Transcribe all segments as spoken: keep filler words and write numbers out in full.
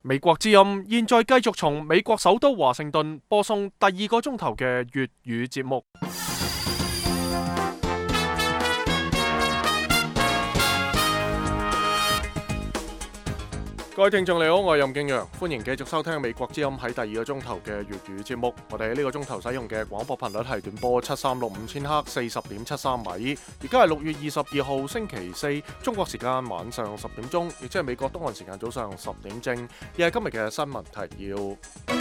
美國之音現在繼續從美國首都華盛頓播送第二個鐘頭嘅粵語節目。各位聽眾你好，我係任敬陽，歡迎繼續收聽美國之音喺第二個鐘頭嘅粵語節目。我哋喺呢個鐘頭使用嘅廣播頻率係短波七三六五千赫四十點七三米。而家係六月二十二號星期四，中國時間晚上十點鐘，亦即係美國東岸時間早上十點正。而係今日嘅新聞提要。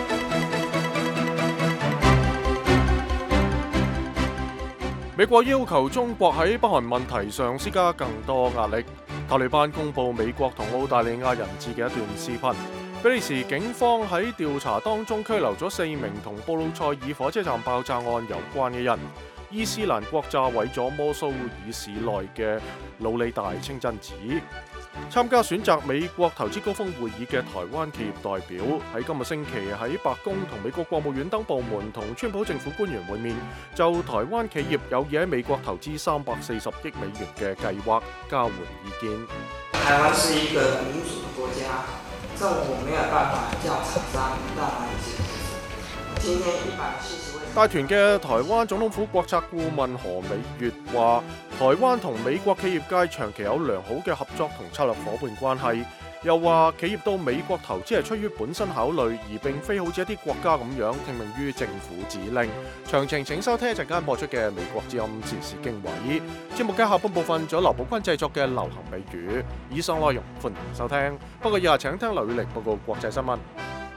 美國要求中國喺北韓問題上施加更多壓力。塔利班公布美國同澳大利亞人質嘅一段視頻。比利時警方喺調查當中拘留咗四名同布魯塞爾火車站爆炸案有關嘅人。伊斯蘭國炸毀咗摩蘇爾市內嘅魯里大清真寺。參加選擇美國投資高峰會議嘅台灣企業代表喺今日星期喺白宮同美國國務院等部門同川普政府官員會面，就台灣企業有意喺美國投資三百四十億美元嘅計劃交換意見。 台灣是一個民主的國家，政府沒有辦法叫廠商到哪裡去。今天一百四十位帶團嘅台灣總統府國策顧問何美月話，台灣同美國企業界長期有良好嘅合作同策略夥伴關係，又話企業到美國投資係出於本身考慮，而並非好似一啲國家咁樣聽命於政府指令。詳情請收聽一陣間播出嘅美國之音時事經緯。節目嘅下半部分仲有劉寶君製作嘅流行美語。以上內容歡迎收聽，不過以下請聽劉宇力報告國際新聞。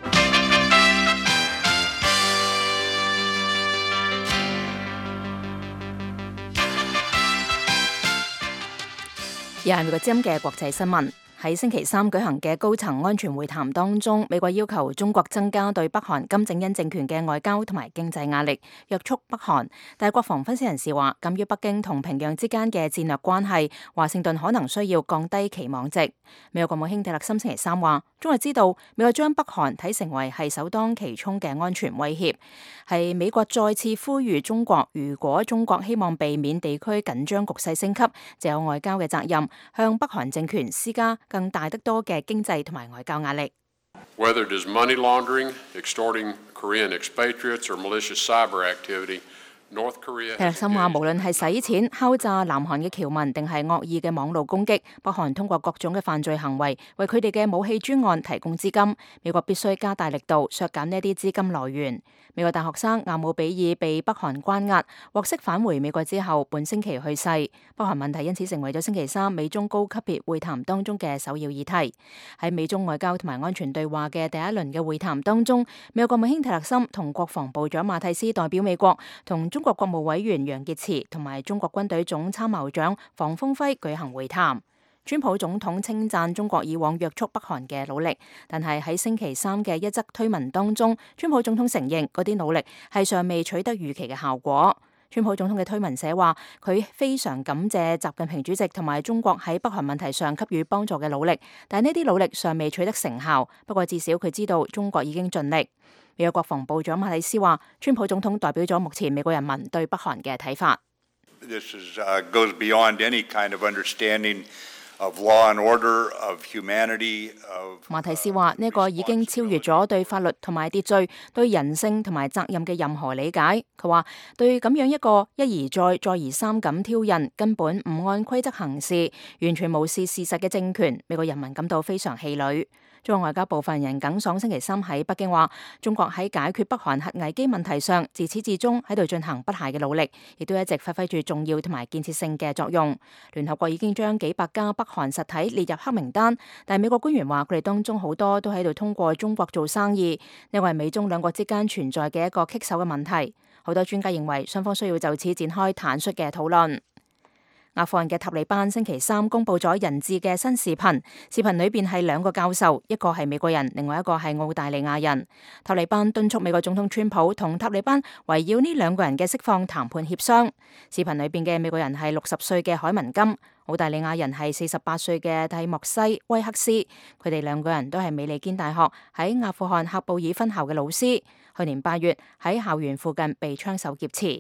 又係美國之音嘅國際新聞。喺星期三舉行嘅高層安全會談當中，美國要求中國增加對北韓金正恩政權嘅外交同埋經濟壓力，約束北韓。但係國防分析人士話，鑑於北京同平壤之間嘅戰略關係，華盛頓可能需要降低期望值。美國國務卿蒂勒森星期三話，中國知道美國將北韓睇成為係首當其衝嘅安全威脅，係美國再次呼籲中國，如果中國希望避免地區緊張局勢升級，就有外交嘅責任，向北韓政權施加更大得多嘅經濟同埋外交壓力。 Whether it is money laundering, extorting Korean expatriates, or malicious cyber activity, North Korea。蒂勒森話，無論係洗錢、敲詐南韓嘅僑民，定係惡意嘅網路攻擊，北韓通過各種嘅犯罪行為，為佢哋嘅武器專案提供資金。美國必須加大力度削減呢啲資金來源。美國大學生阿姆比爾被北韓關押，獲釋返回美國之後，本星期去世。北韓問題因此成為咗星期三美中高級別會談當中嘅首要議題。喺美中外交同埋安全對話嘅第一輪嘅會談當中，美國國務卿蒂勒森同國防部長馬蒂斯代表美國，同中國國務委員楊潔篪同埋中國軍隊總參謀長房峰輝舉行會談。川普總統稱讚中國以往約束北韓嘅努力，但係喺星期三嘅一則推文當中，川普總統承認嗰啲努力係尚未取得預期嘅效果。川普總統嘅推文寫話，佢非常感謝習近平主席同埋中國喺北韓問題上給予幫助嘅努力，但係呢啲努力尚未取得成效。不過至少佢知道中國已經盡力。美國國防部長馬蒂斯話，川普總統代表咗目前美國人民對北韓嘅睇法。 This is, uh, goes beyond any kind of understanding of law and order, of humanity, of, uh, 馬蒂斯話，呢個已經超越咗對法律同埋秩序、對人性同埋責任嘅任何理解。佢話，對咁樣一個一而再、再而三咁挑釁、根本唔按規則行事、完全無視事實嘅政權，美國人民感到非常氣餒。中國外交部發言人耿爽星期三喺北京話，中國喺解決北韓核危機問題上，自始至終喺度進行不懈嘅努力，亦都一直發揮住重要同埋建設性嘅作用。聯合國已經將幾百家北韓實體列入黑名單，但係美國官員話，佢哋當中好多都喺度通過中國做生意，呢個係美中兩國之間存在嘅一個棘手嘅問題。好多專家認為，雙方需要就此展開坦率嘅討論。阿富汗嘅塔利班星期三公布咗人質嘅新視頻，視頻裏邊係兩個教授，一個係美國人，另外一個係澳大利亞人。塔利班敦促美國總統川普同塔利班圍繞呢兩個人嘅釋放談判協商。視頻裏邊嘅美國人係六十歲嘅海文金，澳大利亞人係四十八歲嘅蒂莫西威克斯。佢哋兩個人都係美利堅大學喺阿富汗喀布爾分校嘅老師。去年八月喺校園附近被槍手劫持。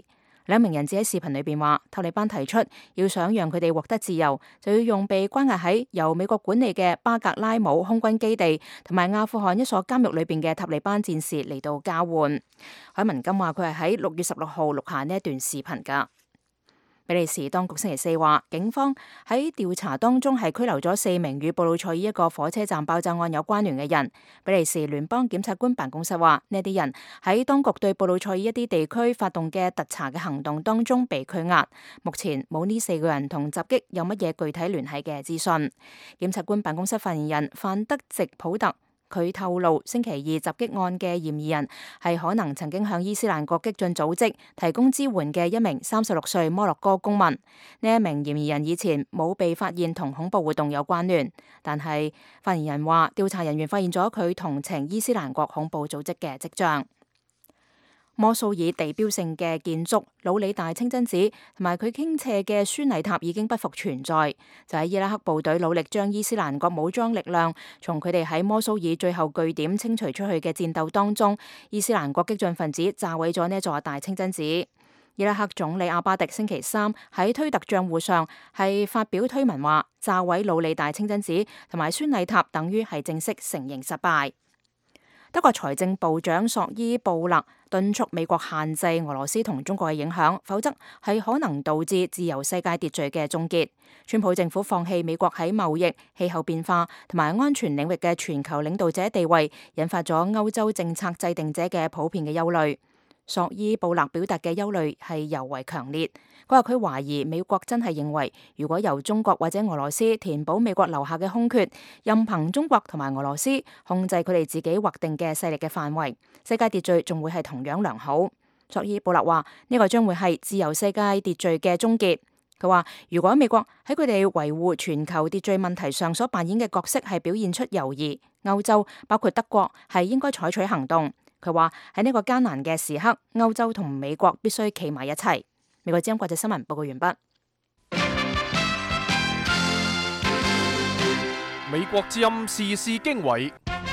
兩名人質喺視頻裏邊話，塔利班提出要想讓佢哋獲得自由，就要用被關押喺由美國管理嘅巴格拉姆空軍基地同埋阿富汗一所監獄裏邊嘅塔利班戰士嚟到交換。海文金話佢係喺六月十六號錄下呢一段視頻㗎。比利時當局星期四話，警方喺調查當中係拘留咗四名與布魯塞爾一個火車站爆炸案有關聯嘅人。比利時聯邦檢察官辦公室話，呢啲人喺當局對布魯塞爾一啲地區發動嘅突查嘅行動當中被拘押。目前冇呢四個人同襲擊有乜嘢具體聯繫嘅資訊。檢察官辦公室發言人范德直普特佢透露，星期二襲擊案嘅嫌疑人係可能曾經向伊斯蘭國激進組織提供支援嘅一名三十六歲摩洛哥公民。呢一名嫌疑人以前冇被發現同恐怖活動有關聯，但係發言人話，調查人員發現咗佢同情伊斯蘭國恐怖組織嘅跡象。摩蘇爾地標性嘅建築魯里大清真寺同埋佢傾斜嘅宣禮塔已經不復存在，就喺伊拉克部隊努力將伊斯蘭國武裝力量從佢哋喺摩蘇爾最後據點清除出去嘅戰鬥當中，伊斯蘭國激進分子炸毀咗呢座大清真寺。伊拉克總理阿巴迪星期三喺推特賬戶上係發表推文話，炸毀魯里大清真寺同埋宣禮塔等於係正式承認失敗。德國財政部長索伊布勒敦促美國限制俄羅斯同中國嘅影響，否則係可能導致自由世界秩序嘅終結。川普政府放棄美國喺貿易、氣候變化同埋安全領域嘅全球領導者地位，引發咗歐洲政策制定者嘅普遍嘅憂慮。索伊布勒表達嘅憂慮係尤為強烈。佢話佢懷疑美國真係認為，如果由中國或者俄羅斯填補美國留下嘅空缺，任憑中國同埋俄羅斯控制佢哋自己劃定嘅勢力嘅範圍，世界秩序仲會係同樣良好。索伊布勒話呢個將會係自由世界秩序嘅終結。佢話如果美國喺佢哋維護全球秩序問題上所扮演嘅角色係表現出猶豫，歐洲包括德國係應該採取行動。佢話喺呢個艱難嘅時刻，歐洲同美國必須企埋一齊。美國之音國際新聞報告完畢。 美國之音時事經緯，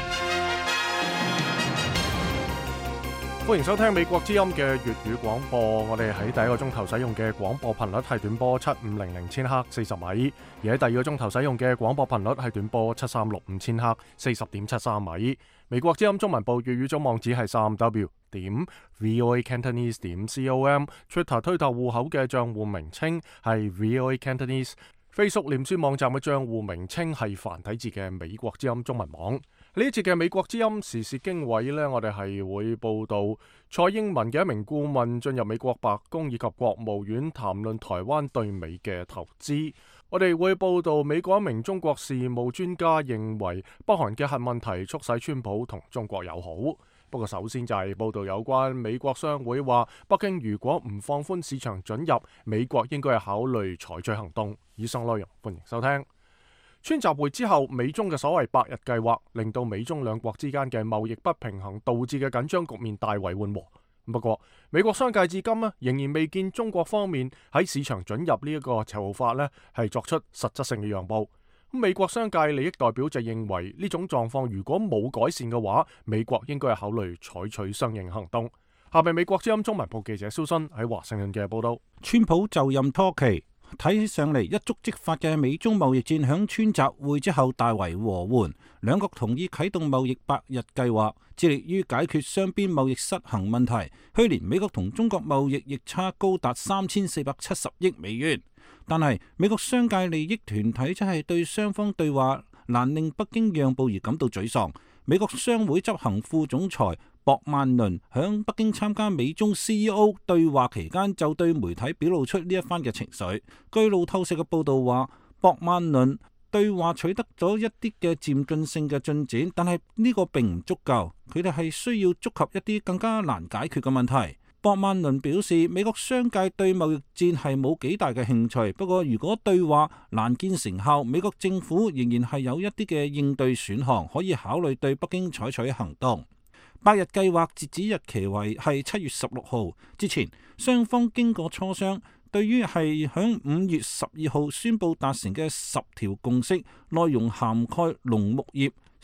歡迎收聽美國之音嘅粵語廣播。我哋喺第一個鐘頭使用嘅廣播頻率係短波七五零零千赫四十米，而喺第二個鐘頭使用嘅廣播頻率係短波七三六五千赫四十點七三米。美國之音中文部粵語總網址係三 w 點 voa cantonese 點 com，Twitter 推特戶口嘅賬戶名稱係 voa cantonese，Facebook 臉書網站嘅賬戶名稱係繁體字嘅美國之音中文網。呢一節嘅美國之音時事經緯呢，我哋係會報道蔡英文嘅一名顧問進入美國白宮以及國務院談論台灣對美嘅投資。我哋會報道美國一名中國事務專家認為北韓嘅核問題促使川普同中國友好。不過首先就係報道有關美國商會話北京如果唔放寬市場准入，美國應該係考慮採取行動。以上內容歡迎收聽。川習會之後，美中嘅所謂百日計劃令到美中兩國之間嘅貿易不平衡導致嘅緊張局面大為緩和。不過美國商界至今呢仍然未見中國方面喺市場准入呢一個籌法呢係作出實質性嘅讓步。美國商界利益代表就認為呢種狀況如果冇改善嘅話，美國應該係考慮採取相應行動。下面美國之音中文部記者蘇新喺華盛頓嘅報道。 川普就任初期睇起上嚟一觸即發嘅美中貿易戰響川習會之後大為和緩，兩國同意啟動貿易百日計劃，致力於解決雙邊貿易失衡問題。去年美國同中國貿易逆差高達三千四百七十億美元，但係美國商界利益團體則係對雙方對話難令北京讓步而感到沮喪。美國商會執行副總裁博曼倫響北京參加美中 C E O 對話期間，就對媒體表露出呢一番嘅情緒。據路透社嘅報道話，博曼倫對話取得咗一啲嘅漸進性嘅進展，但係呢個並唔足夠，佢哋係需要觸及一啲更加難解決嘅問題。博曼倫表示，美國商界對貿易戰係冇幾大嘅興趣，不過如果對話難見成效，美國政府仍然係有一啲嘅應對選項，可以考慮對北京採取行動。百日計劃截止日期為係七月十六號之前，雙方經過磋商，對於係響五月十二號宣布達成嘅十條共識，內容涵蓋農牧業、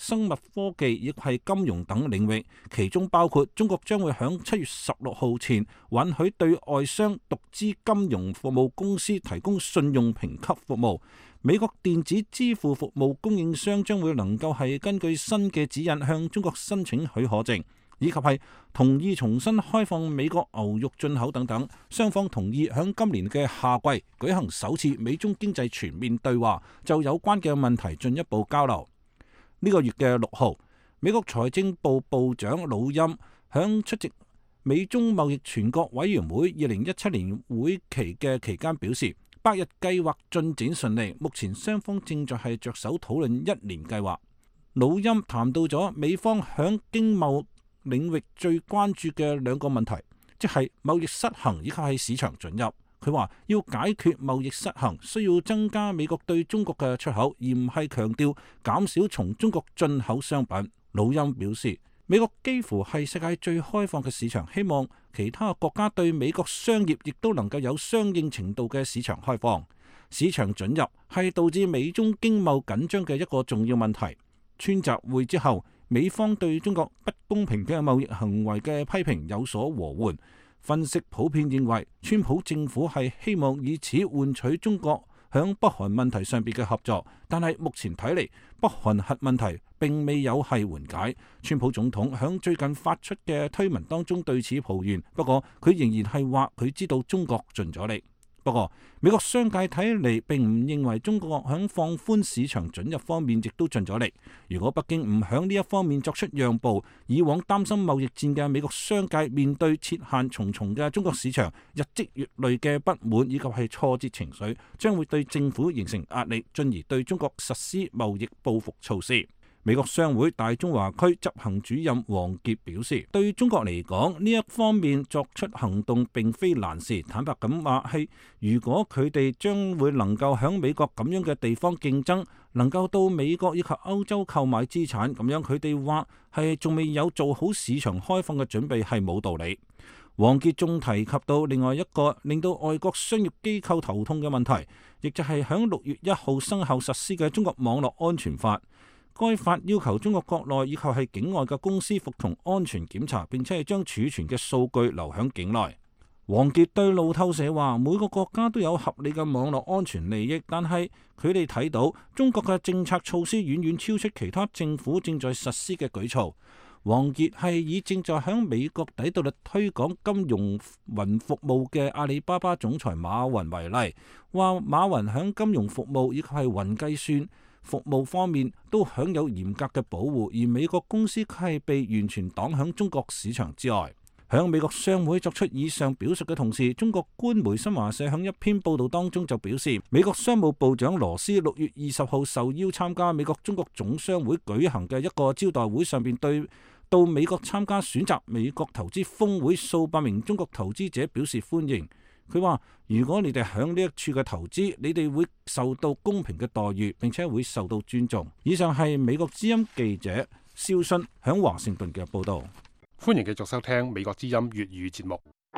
生物科技以及係金融等領域，其中包括中國將會響七月十六號前允許對外商獨資金融服務公司提供信用評級服務。美國電子支付服務供應商將會能夠係根據新嘅指引向中國申請許可證，以及係同意重新開放美國牛肉進口等等。雙方同意響今年嘅夏季舉行首次美中經濟全面對話，就有關嘅問題進一步交流。呢個月嘅六號，美國財政部部長魯欽響出席美中貿易全國委員會二零一七年會期嘅期間表示，百日計劃進展順利，目前雙方正在係着手討論一年計劃。魯欽談到咗美方響經貿領域最關注嘅兩個問題，即係貿易失衡以及係市場准入。佢話要解決貿易失衡，需要增加美國對中國嘅出口，而唔係強調減少從中國進口商品。魯欽表示，美國幾乎係世界最開放嘅市場，希望其他國家對美國商業亦都能夠有相應程度嘅市場開放。市場准入係導致美中經貿緊張嘅一個重要問題。川習會之後，美方對中國不公平嘅貿易行為嘅批評有所和緩。分析普遍認為，川普政府係希望以此換取中國響北韓問題上邊嘅合作，但係目前睇嚟，北韓核問題並未有係緩解。川普總統響最近發出嘅推文當中對此抱怨，不過佢仍然係話佢知道中國盡咗力。不過美國商界睇嚟並唔認為中國響放寬市場准入方面亦都盡咗力。如果北京唔響呢一方面作出讓步，以往擔心貿易戰嘅美國商界面對設限重重嘅中國市場，日積月累嘅不滿以及係挫折情緒，將會對政府形成壓力，進而對中國實施貿易報復措施。美國商會大中華區執行主任王傑表示，對中國嚟講，呢一方面作出行動並非難事。坦白咁話係，如果佢哋將會能夠響美國咁樣嘅地方競爭，能夠到美國以及歐洲購買資產，咁樣佢哋話係仲未有做好市場開放嘅準備係冇道理。王傑仲提及到另外一個令到外國商業機構頭痛嘅問題，亦就係響六月一號生效實施嘅中國網絡安全法。該法要求中國國內以及係境外嘅公司服從安全檢查，並且係將儲存嘅數據留響境內。王傑對路透社話：每個國家都有合理嘅網絡安全利益，但係佢哋睇到中國嘅政策措施遠遠超出其他政府正在實施嘅舉措。王傑係以正在響美國底特律推廣金融雲服務嘅阿里巴巴總裁馬雲為例，話馬雲響金融服務以及係雲計算服務方面都享有嚴格嘅保護，而美國公司卻係被完全擋響中國市場之外。響美國商會作出以上表述嘅同時，中國官媒新華社響一篇報道當中就表示，美國商務部長羅斯六月二十號受邀參加美國中國總商會舉行嘅一個招待會上邊，對到美國參加選擇美國投資峰會數百名中國投資者表示歡迎。佢話：如果你哋響呢一處嘅投資，你哋會受到公平嘅待遇，並且會受到尊重。以上係美國之音記者肖迅響華盛頓嘅報道。 歡迎繼續收聽美國之音粵語節目。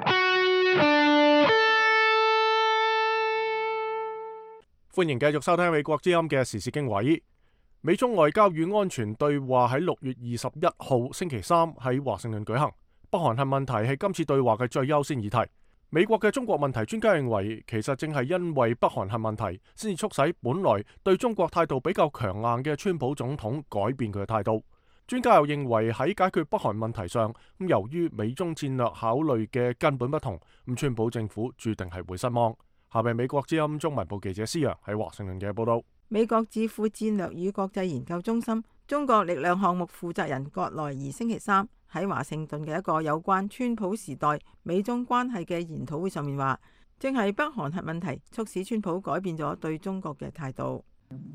歡迎繼續收聽美國之音嘅時事經緯。美中外交與安全對話喺六月二十一號星期三喺華盛頓舉行。北韓核問題係今次對話嘅最優先議題。美國嘅中國問題專家認為，其實正係因為北韓核問題，先至促使本來對中國態度比較強硬嘅川普總統改變佢嘅態度。專家又認為喺解決北韓問題上，咁由於美中戰略考慮嘅根本不同，咁川普政府注定係會失望。下面美國之音中文部記者施洋喺華盛頓嘅報道。 美國智庫戰略與國際研究中心中國力量項目負責人葛萊儀星期三喺華盛頓嘅一個有關川普時代美中關係嘅研討會上面話，正係北韓核問題促使川普改變咗對中國嘅態度。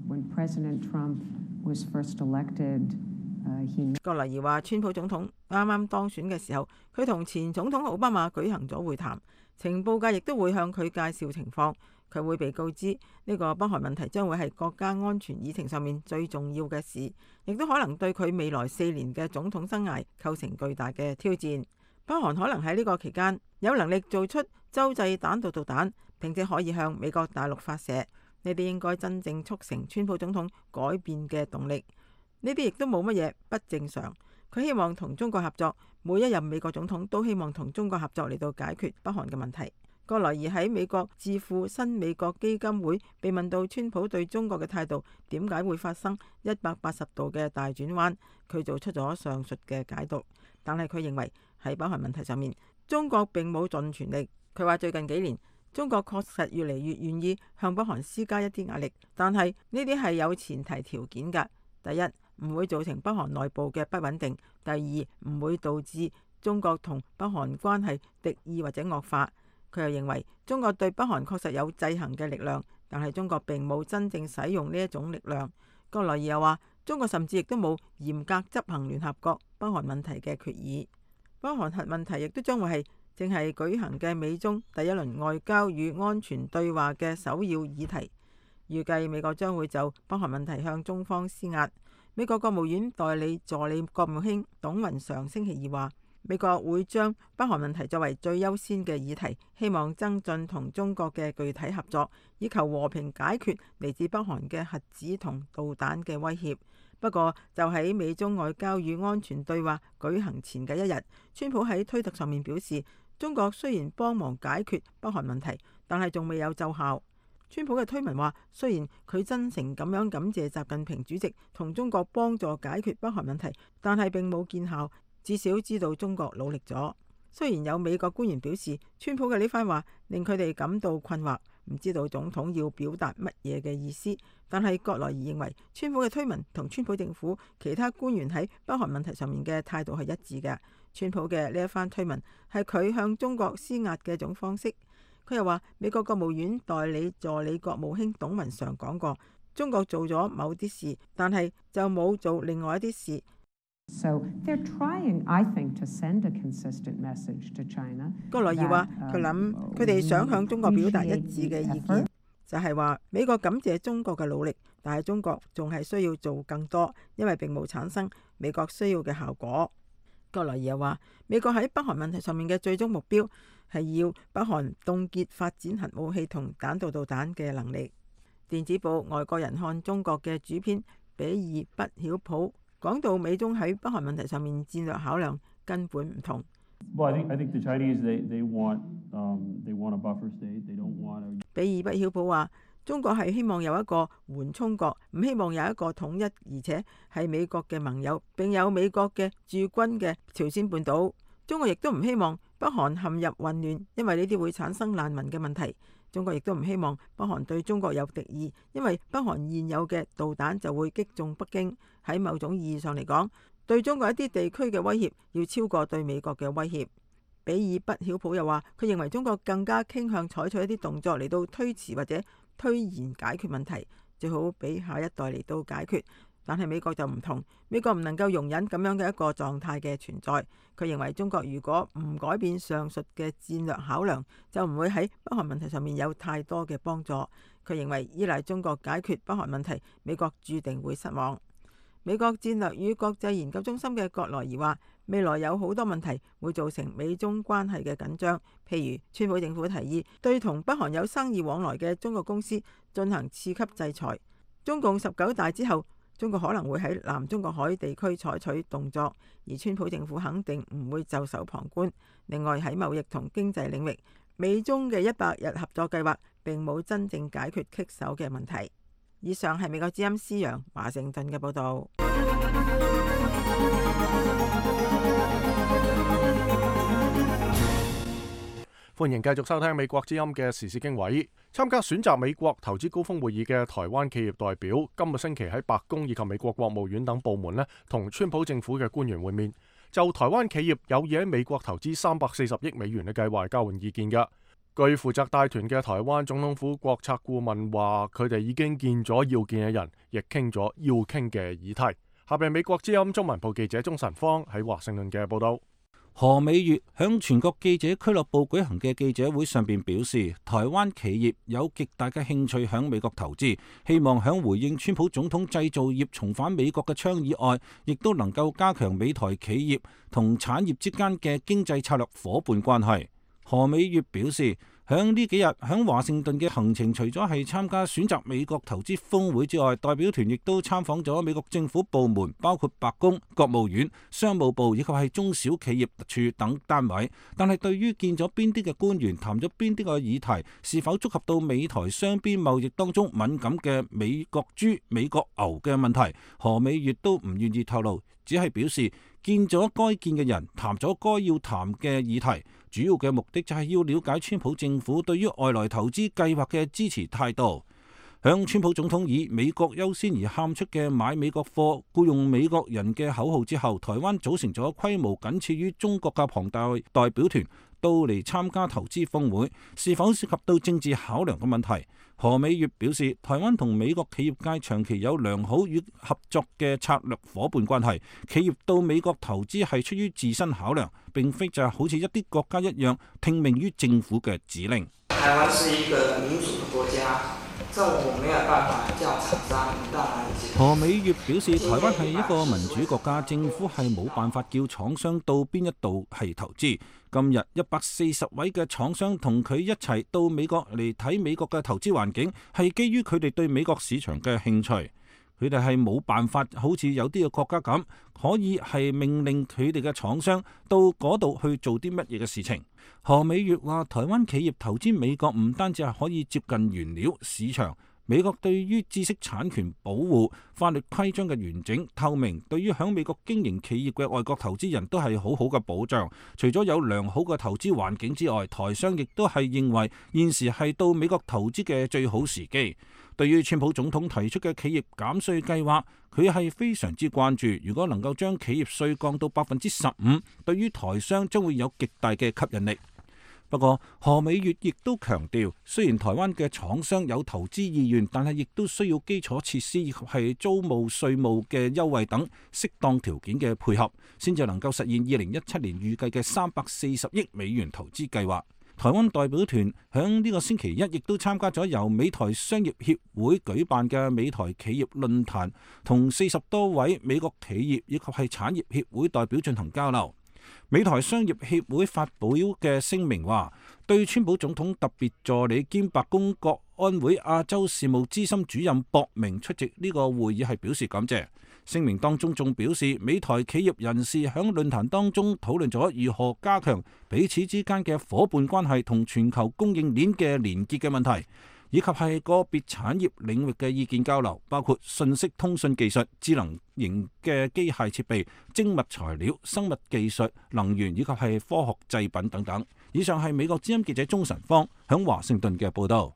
葛萊儀話，川普總統啱啱當選嘅時候，佢同前總統奧巴馬舉行咗會談，情報界亦都會向佢介紹情況。佢會被告知呢個北韓問題將會係國家安全議程上面最重要嘅事，亦都可能對佢未來四年嘅總統生涯構成巨大嘅挑戰。北韓可能喺呢個期間有能力做出洲際彈道導彈，並且可以向美國大陸發射。呢啲應該真正促成川普總統改變嘅動力。 呢啲亦都冇乜嘢不正常。佢希望同中國合作，每一任美國總統都希望同中國合作嚟到解決北韓嘅問題。葛萊儀喺美國智庫新美國基金會被問到川普對中國嘅態度點解會發生一百八十度嘅大轉彎，佢做出咗上述嘅解讀。但係佢認為喺北韓問題上面，中國並冇盡全力。佢話最近幾年中國確實越嚟越願意向北韓施加一啲壓力，但係呢啲係有前提條件㗎。第一，唔會造成北韓內部嘅不穩定；第二，唔會導致中國同北韓關係敵意或者惡化。佢又認為中國對北韓確實有制衡嘅力量，但係中國並冇真正使用呢一種力量。葛萊儀又話，中國甚至亦都冇嚴格執行聯合國北韓問題嘅決議。北韓核問題亦都將會係正係舉行嘅美中第一輪外交與安全對話嘅首要議題。預計美國將會就北韓問題向中方施壓。美國國務院代理助理國務卿董雲常星期二話，美國會將北韓問題作為最優先嘅議題，希望增進同中國嘅具體合作，以求和平解決嚟自北韓嘅核子同導彈嘅威脅。不過，就喺美中外交與安全對話舉行前嘅一日，川普喺推特上面表示，中國雖然幫忙解決北韓問題，但係仲未有奏效。川普嘅推文話，雖然佢真誠咁樣感謝習近平主席同中國幫助解決北韓問題，但係並冇見效。至少知道中國努力咗。雖然有美國官員表示，川普嘅呢番話令佢哋感到困惑，唔知道總統要表達乜嘢嘅意思，但係葛萊儀認為，川普嘅推文同川普政府其他官員喺北韓問題上面嘅態度係一致嘅。川普嘅呢一番推文係佢向中國施壓嘅一種方式。佢又話，美國國務院代理助理國務卿董文常講過，中國做咗某啲事，但係就冇做另外一啲事。 So they're trying, I think, to send a consistent message to China. 葛萊儀話：佢諗佢哋想向中國表達一致嘅意見，就係話美國感謝中國嘅努力，但係中國仲係需要做更多，因為並冇產生美國需要嘅效果。葛萊儀又話：美國喺北韓問題上面嘅最終目標係要北韓凍結發展核武器同彈道導彈嘅能力。電子報《外國人看中國》嘅主編比爾不曉普講到美中喺北韓問題上面戰略考量根本唔同。比爾不曉普話：中國係希望有一個緩衝國，唔希望有一個統一而且係美國嘅盟友並有美國嘅駐軍嘅朝鮮半島。中國亦都唔希望北韓陷入混亂，因為呢啲會產生難民嘅問題。中國亦都唔希望北韓對中國有敵意，因為北韓現有嘅導彈就會擊中北京。喺某種意義上嚟講，對中國一啲地區嘅威脅要超過對美國嘅威脅。比爾不曉普又話，佢認為中國更加傾向採取一啲動作嚟到推遲或者推延解決問題，最好俾下一代嚟到解決。但係美國就唔同，美國唔能夠容忍咁樣嘅一個狀態嘅存在。佢認為中國如果唔改變上述嘅戰略考量，就唔會喺北韓問題上面有太多嘅幫助。佢認為依賴中國解決北韓問題，美國注定會失望。美國戰略與國際研究中心嘅葛萊儀話，未來有好多問題會造成美中關係嘅緊張，譬如川普政府提議對同北韓有生意往來嘅中國公司進行次級制裁。中共十九大之後，中國可能會喺南中國海地區採取動作，而川普政府肯定唔會袖手旁觀。另外喺貿易同經濟領域，美中嘅一百日合作計劃並冇真正解決棘手嘅問題。以上係美國之音思陽華盛頓嘅報導。 歡迎繼續收聽美國之音嘅時事經緯。參加選擇美國投資高峰會議嘅台灣企業代表，今個星期喺白宮以及美國國務院等部門呢，同川普政府嘅官員會面，就台灣企業有意喺美國投資三百四十億美元嘅計劃交換意見㗎。據負責帶團嘅台灣總統府國策顧問話，佢哋已經見咗要見嘅人，亦傾咗要傾嘅議題。下邊美國之音中文部記者鍾晨芳喺華盛頓嘅報道。 何美月響全國記者俱樂部舉行嘅記者會上邊表示，台灣企業有極大嘅興趣響美國投資，希望響回應川普總統製造業重返美國嘅倡議外，亦都能夠加強美台企業同產業之間嘅經濟策略夥伴關係。何美月表示， 響呢幾日響華盛頓嘅行程，除咗係參加選擇美國投資峰會之外，代表團亦都參訪咗美國政府部門，包括白宮、國務院、商務部以及係中小企業處等單位。但係對於見咗邊啲嘅官員，談咗邊啲嘅議題，是否觸及到美台雙邊貿易當中敏感嘅美國豬、美國牛嘅問題，何美月都唔願意透露，只係表示見咗該見嘅人，談咗該要談嘅議題，主要嘅目的就係要了解川普政府對於外來投資計劃嘅支持態度。向川普總統以美國優先而喊出嘅買美國貨、僱用美國人嘅口號之後，台灣組成咗規模僅次於中國嘅龐大代表團到嚟參加投資峰會，是否涉及到政治考量嘅問題？何美月表示，台灣同美國企業界長期有良好與合作嘅策略夥伴關係，企業到美國投資係出於自身考量，並非就係好似一啲國家一樣聽命於政府嘅指令。 台灣是一個民主嘅國家，政府沒有辦法叫廠商到哪裡去。 何美月表示，台灣係一個民主國家，政府係冇辦法叫廠商到邊一度係投資。今日一百四十位嘅廠商同佢一齊到美國嚟睇美國嘅投資環境，係基於佢哋對美國市場嘅興趣。佢哋係冇辦法好似有啲嘅國家咁，可以係命令佢哋嘅廠商到嗰度去做啲乜嘢嘅事情。何美月話，台灣企業投資美國唔單止係可以接近原料市場，美國對於知識產權保護、法律規章嘅完整透明，對於響美國經營企業嘅外國投資人都係好好嘅保障。除咗有良好嘅投資環境之外，台商亦都係認為現時係到美國投資嘅最好時機。對於川普總統提出嘅企業減稅計劃，佢係非常之關注。如果能夠將企業稅降到百分之十五，對於台商將會有極大嘅吸引力。不過何美月亦都強調，雖然台灣嘅廠商有投資意願，但係亦都需要基礎設施以及係租務、稅務嘅優惠等適當條件嘅配合，先至能夠實現二零一七年預計嘅三百四十億美元投資計劃。台灣代表團響呢個星期一亦都參加咗由美台商業協會舉辦嘅美台企業論壇，同四十多位美國企業以及係產業協會代表進行交流。美台商業協會發表嘅聲明話，對川普總統特別助理兼白宮國安會亞洲事務資深主任博明出席呢個會議係表示感謝。聲明當中仲表示，美台企業人士響論壇當中討論咗如何加強彼此之間嘅夥伴關係同全球供應鏈嘅連結嘅問題，以及係個別產業領域嘅意見交流，包括信息通訊技術、智能型嘅機械設備、精密材料、生物技術、能源以及係科學製品等等。以上係美國之音記者鍾晨芳響華盛頓嘅報道。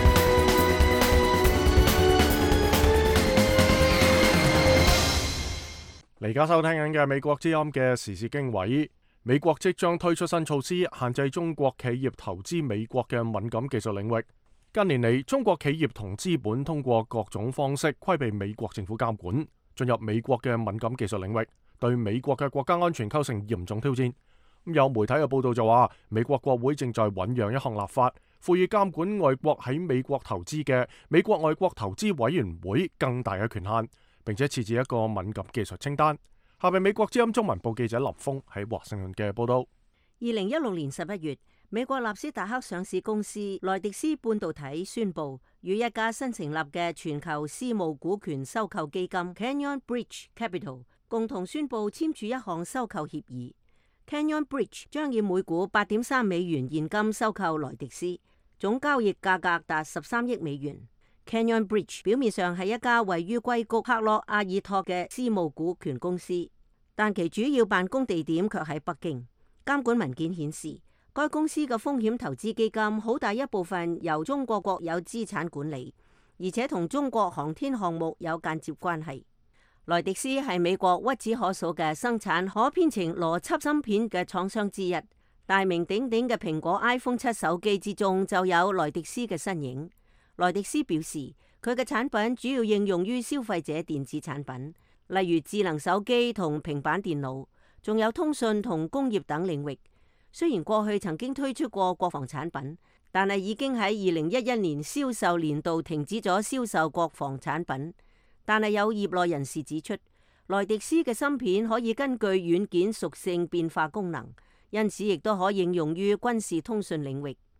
嚟而家收聽緊嘅美國之音嘅時事經緯，美國即將推出新措施，限制中國企業投資美國嘅敏感技術領域。近年嚟，中國企業同資本通過各種方式規避美國政府監管，進入美國嘅敏感技術領域，對美國嘅國家安全構成嚴重挑戰。有媒體嘅報道就話，美國國會正在醞釀一項立法，賦予監管外國喺美國投資嘅美國外國投資委員會更大嘅權限，並且設置一個敏感技術清單。下面美國之音中文部記者林峰喺華盛頓嘅報道。 二零一六年十一月，美國納斯達克上市公司萊迪斯半導體宣布與一家新成立嘅全球私募股權收購基金 Canyon Bridge Capital 共同宣布簽署一項收購協議。Canyon Bridge 將以每股八點三美元現金收購萊迪斯，總交易價格達十三億美元。Canyon Bridge 表面上係一家位於硅谷克洛阿爾托嘅私募股權公司，但其主要辦公地點卻喺北京。監管文件顯示，該公司嘅風險投資基金好大一部分由中國國有資產管理，而且同中國航天項目有間接關係。萊迪斯係美國屈指可數嘅生產可編程邏輯芯片嘅廠商之一，大名鼎鼎嘅蘋果 iPhone 七手機之中就有萊迪斯嘅身影。萊迪斯表示，佢嘅產品主要應用於消費者電子產品，例如智能手機同平板電腦，仲有通訊同工業等領域。雖然過去曾經推出過國防產品，但係已經喺二零一一年銷售年度停止咗銷售國防產品。但係有業內人士指出，萊迪斯嘅芯片可以根據軟件屬性變化功能，因此亦都可應用於軍事通訊領域。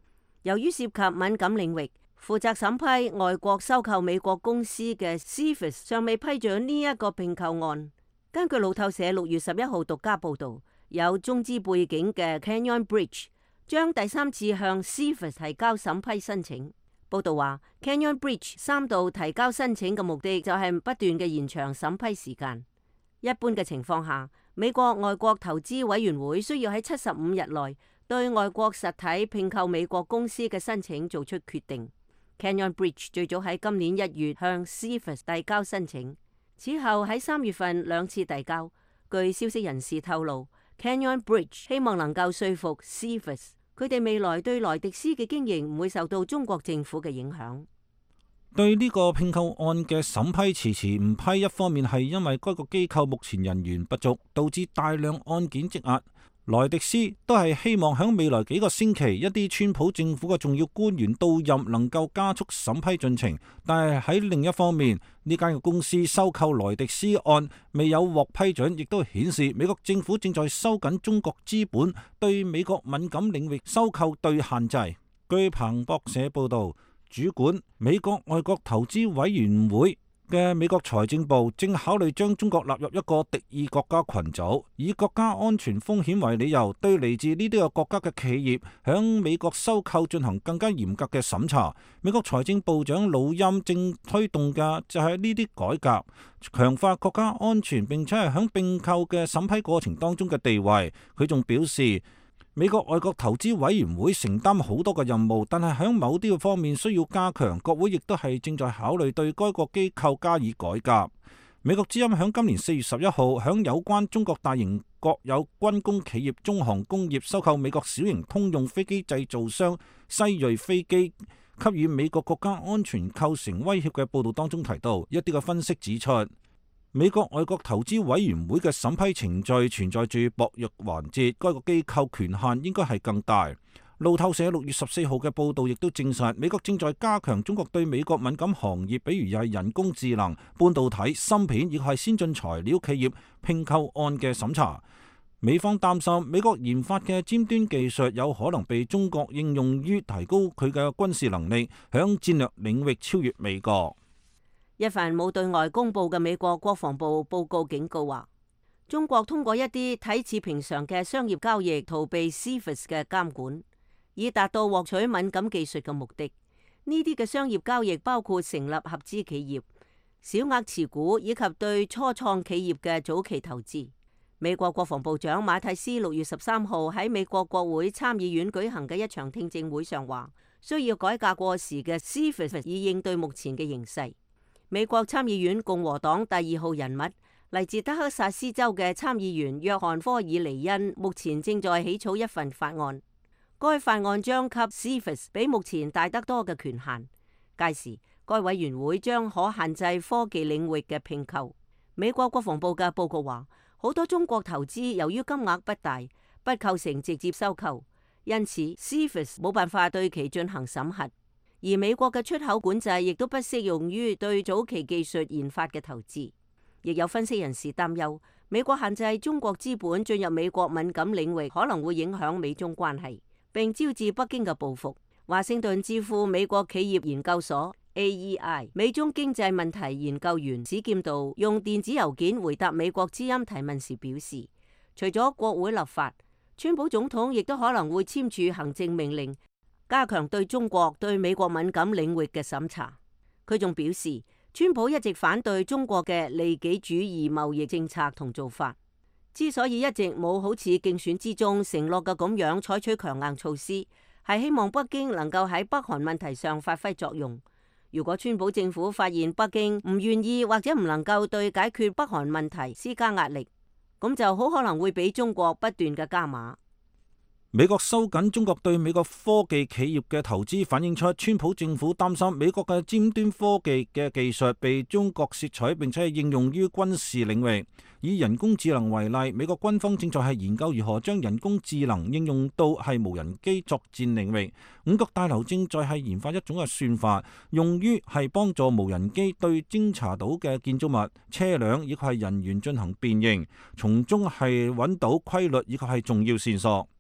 由於涉及敏感領域，負責審批外國收購美國公司嘅 C F I S 尚未批准呢一個併購案。根據路透社六月十一號獨家報導，有中資背景嘅 Canyon Bridge 將第三次向 C F I S 提交審批申請。報導話 Canyon Bridge 三度提交申請嘅目的就係不斷嘅延長審批時間。一般嘅情況下，美國外國投資委員會需要喺七十五日內對外國實體併購美國公司嘅申請做出決定。Canyon Bridge 最早喺今年一月向 C F I S 遞交申請，此後喺三月份兩次遞交。據消息人士透露， Canyon Bridge 希望能夠說服 C F I S， 佢哋未來對萊迪斯嘅經營唔會受到中國政府嘅影響。 對呢個併購案嘅審批遲遲唔批，一方面係因為該個機構目前人員不足，導致大量案件積壓。萊迪斯都係希望喺未來幾個星期，一啲川普政府嘅重要官員到任，能夠加速審批進程。但係喺另一方面，呢間嘅公司收購萊迪斯案未有獲批准，亦都顯示美國政府正在收緊中國資本對美國敏感領域收購對限制。據彭博社報道，主管美國外國投資委員會嘅美國財政部正考慮將中國納入一個敵意國家群組，以國家安全風險為理由，對嚟自呢啲個國家嘅企業響美國收購進行更加嚴格嘅審查。美國財政部長魯欽正推動嘅就係呢啲改革，強化國家安全，並且係響併購嘅審批過程當中嘅地位。佢仲表示，美國外國投資委員會承擔好多嘅任務，但係喺某啲嘅方面需要加強。國會亦都係正在考慮對該個機構加以改革。美國之音喺今年四月十一號喺有關中國大型國有軍工企業中航工業收購美國小型通用飛機製造商西瑞飛機，給予美國國家安全構成威脅嘅報導當中提到，一啲嘅分析指出，美國外國投資委員會嘅審批程序存在住薄弱環節，該個機構權限應該係更大。路透社六月十四號嘅報導亦都證實，美國正在加強中國對美國敏感行業，比如又係人工智能、半導體、芯片，亦係先進材料企業併購案嘅審查。美方擔心美國研發嘅尖端技術有可能被中國應用於提高佢嘅軍事能力，響戰略領域超越美國。 一份冇對外公佈嘅美國國防部報告警告話，中國通過一啲睇似平常嘅商業交易逃避 C F I S 嘅監管，以達到獲取敏感技術嘅目的。呢啲嘅商業交易包括成立合資企業、小額持股以及對初創企業嘅早期投資。美國國防部長馬蒂斯六月十三號喺美國國會參議院舉行嘅一場聽證會上話，需要改革過時嘅 C F I S 以應對目前嘅形勢。美國參議院共和黨第二號人物嚟自德克薩斯州嘅參議員約翰科爾尼恩，目前正在起草一份法案。該法案將給 C F I S 比目前大得多嘅權限，屆時該委員會將可限制科技領域嘅併購。美國國防部嘅報告話，好多中國投資由於金額不大，不構成直接收購，因此 C F I S 冇辦法對其進行審核。而美國嘅出口管制亦都不適用於對早期技術研發嘅投資。亦有分析人士擔憂，美國限制中國資本進入美國敏感領域，可能會影響美中關係，並招致北京嘅報復。華盛頓智庫美國企業研究所 A E I 美中經濟問題研究員史劍道用電子郵件回答美國之音提問時表示，除咗國會立法，川普總統亦都可能會簽署行政命令，加強對中國對美國敏感領域嘅審查。佢仲表示，川普一直反對中國嘅利己主義貿易政策同做法，之所以一直冇好似競選之中承諾嘅咁樣採取強硬措施，係希望北京能夠喺北韓問題上發揮作用。如果川普政府發現北京唔願意或者唔能夠對解決北韓問題施加壓力，咁就好可能會俾中國不斷嘅加碼。 美國收緊中國對美國科技企業嘅投資，反映出川普政府擔心美國嘅尖端科技嘅技術被中國竊取，並且係應用於軍事領域。以人工智能為例，美國軍方正在係研究如何將人工智能應用到係無人機作戰領域。五角大樓正在係研發一種嘅算法，用於係幫助無人機對偵查到嘅建築物、車輛以及係人員進行辨認，從中係揾到規律以及係重要線索。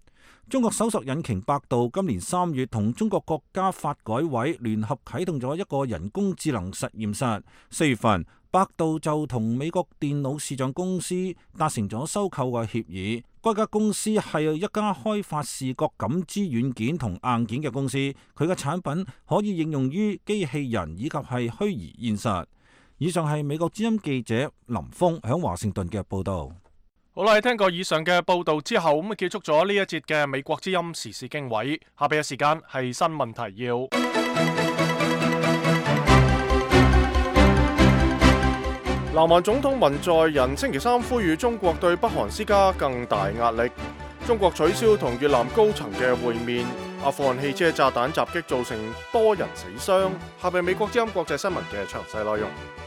中國搜索引擎百度今年三月同中國國家發改委聯合啟動咗一個人工智能實驗室。四月份，百度就同美國電腦視像公司達成咗收購嘅協議。該家公司係一家開發視覺感知軟件同硬件嘅公司，佢嘅產品可以應用於機器人以及係虛擬現實。以上係美國之音記者林峰響華盛頓嘅報道。 好啦，聽過以上嘅報道之後，咁結束咗呢一節嘅美國之音時事經緯。下邊嘅時間係新聞提要。南韓總統文在寅星期三呼籲中國對北韓施加更大壓力。中國取消同越南高層嘅會面。阿富汗汽車炸彈襲擊造成多人死傷。下邊美國之音國際新聞嘅詳細內容。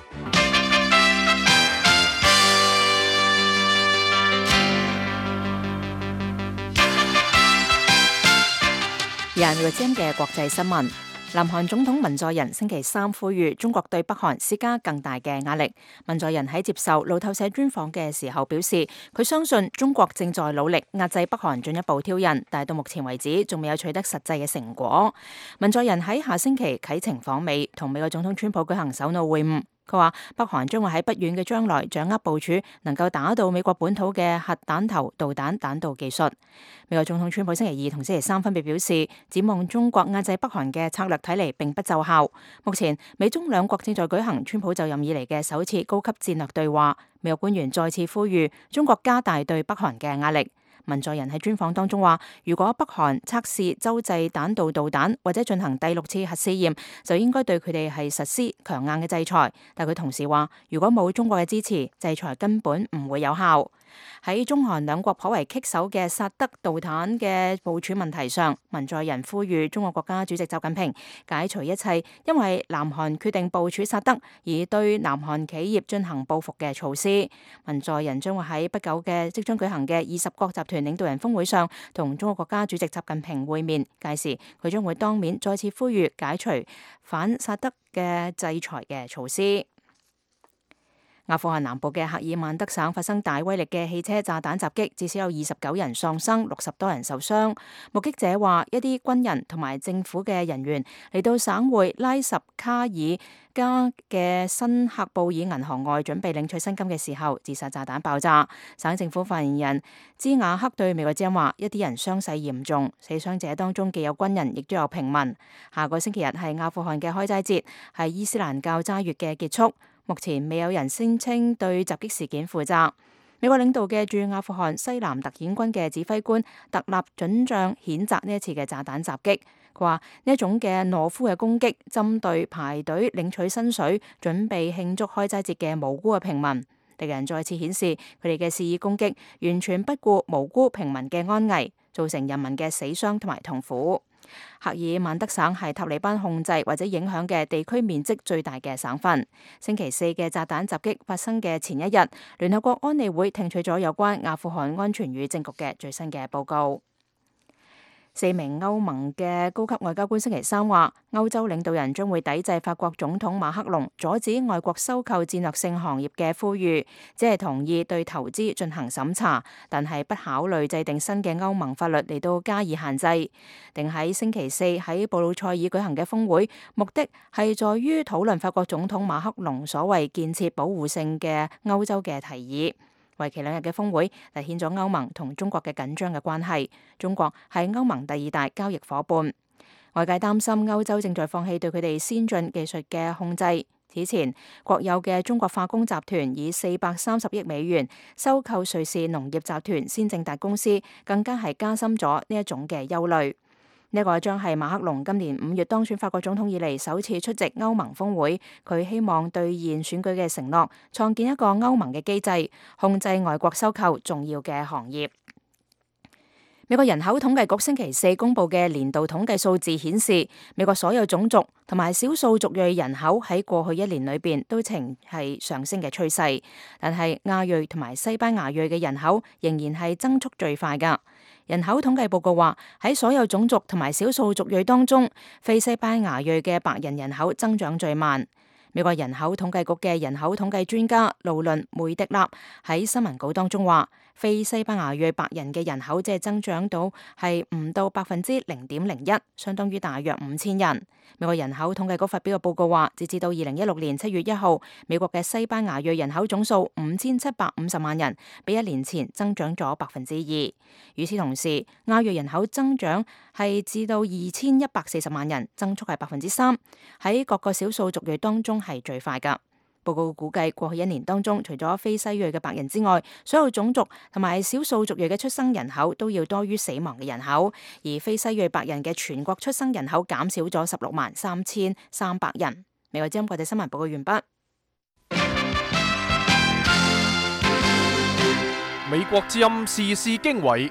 而係美國之音嘅國際新聞。南韓總統文在寅星期三呼籲中國對北韓施加更大嘅壓力。文在寅喺接受路透社專訪嘅時候表示，佢相信中國正在努力壓制北韓進一步挑釁，但係到目前為止仲未有取得實際嘅成果。文在寅喺下星期啟程訪美，同美國總統川普舉行首腦會晤。佢話北韓將會喺不遠嘅將來掌握部署能夠打到美國本土嘅核彈頭導彈彈道技術。美國總統川普星期二同星期三分別表示，展望中國壓制北韓嘅策略睇嚟並不奏效。目前美中兩國正在舉行川普就任以嚟嘅首次高級戰略對話。美國官員再次呼籲中國加大對北韓嘅壓力。文在寅喺專訪當中話，如果北韓測試洲際彈道導彈或者進行第六次核試驗，就應該對佢哋係實施強硬嘅制裁。但佢同時話，如果冇中國嘅支持，制裁根本唔會有效。喺中韓兩國頗為棘手嘅薩德導彈嘅部署問題上，文在寅呼籲中國國家主席習近平解除一切因為南韓決定部署薩德而對南韓企業進行報復嘅措施。文在寅將會喺不久嘅即將舉行嘅二十國集團領導人峰會上同中國國家主席習近平會面，屆時佢將會當面再次呼籲解除反薩德嘅制裁嘅措施。阿富汗南部嘅赫爾曼德省發生大威力嘅汽車炸彈襲擊，至少有二十九人喪生，六十多人受傷。目擊者話，一啲軍人同埋政府嘅人員嚟到省會拉什卡爾加嘅新喀布爾銀行外準備領取薪金嘅時候，自殺炸彈爆炸。省政府發言人茲瓦克對美國之音話，一啲人傷勢嚴重，死傷者當中既有軍人，亦都有平民。下個星期日係阿富汗嘅開齋節，係伊斯蘭教齋月嘅結束。目前未有人聲稱對襲擊事件負責。美國領導嘅駐阿富汗西南特遣軍嘅指揮官特納准將譴責呢一次嘅炸彈襲擊。佢話呢一種嘅懦夫嘅攻擊，針對排隊領取薪水、準備慶祝開齋節嘅無辜嘅平民。敵人再次顯示佢哋嘅肆意攻擊，完全不顧無辜平民嘅安危，造成人民嘅死傷同埋痛苦。赫爾曼德省係塔利班控制或者影響嘅地區面積最大嘅省份。星期四嘅炸彈襲擊發生嘅前一日，聯合國安理會聽取咗有關阿富汗安全與政局嘅最新嘅報告。四名歐盟嘅高級外交官星期三話，歐洲領導人將會抵制法國總統馬克龍阻止外國收購戰略性行業嘅呼籲，只係同意對投資進行審查，但係不考慮制定新嘅歐盟法律嚟到加以限制。定喺星期四喺布魯塞爾舉行嘅峰會，目的係在於討論法國總統馬克龍所謂建設保護性嘅歐洲嘅提議。為期兩日嘅峰會，凸顯咗歐盟同中國嘅緊張嘅關係。中國係歐盟第二大交易夥伴，外界擔心歐洲正在放棄對佢哋先進技術嘅控制。此前，國有嘅中國化工集團以四百三十億美元收購瑞士農業集團先正達公司，更加係加深咗呢一種嘅憂慮。呢個將係馬克龍今年五月當選法國總統以嚟首次出席歐盟峰會。佢希望兌現選舉嘅承諾，創建一個歐盟嘅機制，控制外國收購重要嘅行業。美國人口統計局星期四公布嘅年度統計數字顯示，美國所有種族同埋少數族裔人口喺過去一年裏邊都呈係上升嘅趨勢，但係亞裔同埋西班牙裔嘅人口仍然係增速最快㗎。人口統計報告話，喺所有種族同埋少數族裔當中，非西班牙裔嘅白人人口增長最慢。美國人口統計局嘅人口統計專家勞倫梅迪納喺新聞稿當中話， 非西班牙裔白人嘅人口只係增長到係唔到百分之零點零一，相當於大約五千人。美國人口統計局發表嘅報告話，截至到二零一六年七月一號，美國嘅西班牙裔人口總數五千七百五十萬人，比一年前增長咗百分之二。與此同時，亞裔人口增長係至到二千一百四十萬人，增速係百分之三，喺各個少數族裔當中係最快㗎。報告估計過去一年當中，除咗非西裔嘅白人之外，所有種族同埋少數族裔嘅出生人口都要多於死亡嘅人口，而非西裔白人嘅全國出生人口減少咗十六萬三千三百人。美國之音國際新聞報告完畢。 美國之音時事經緯。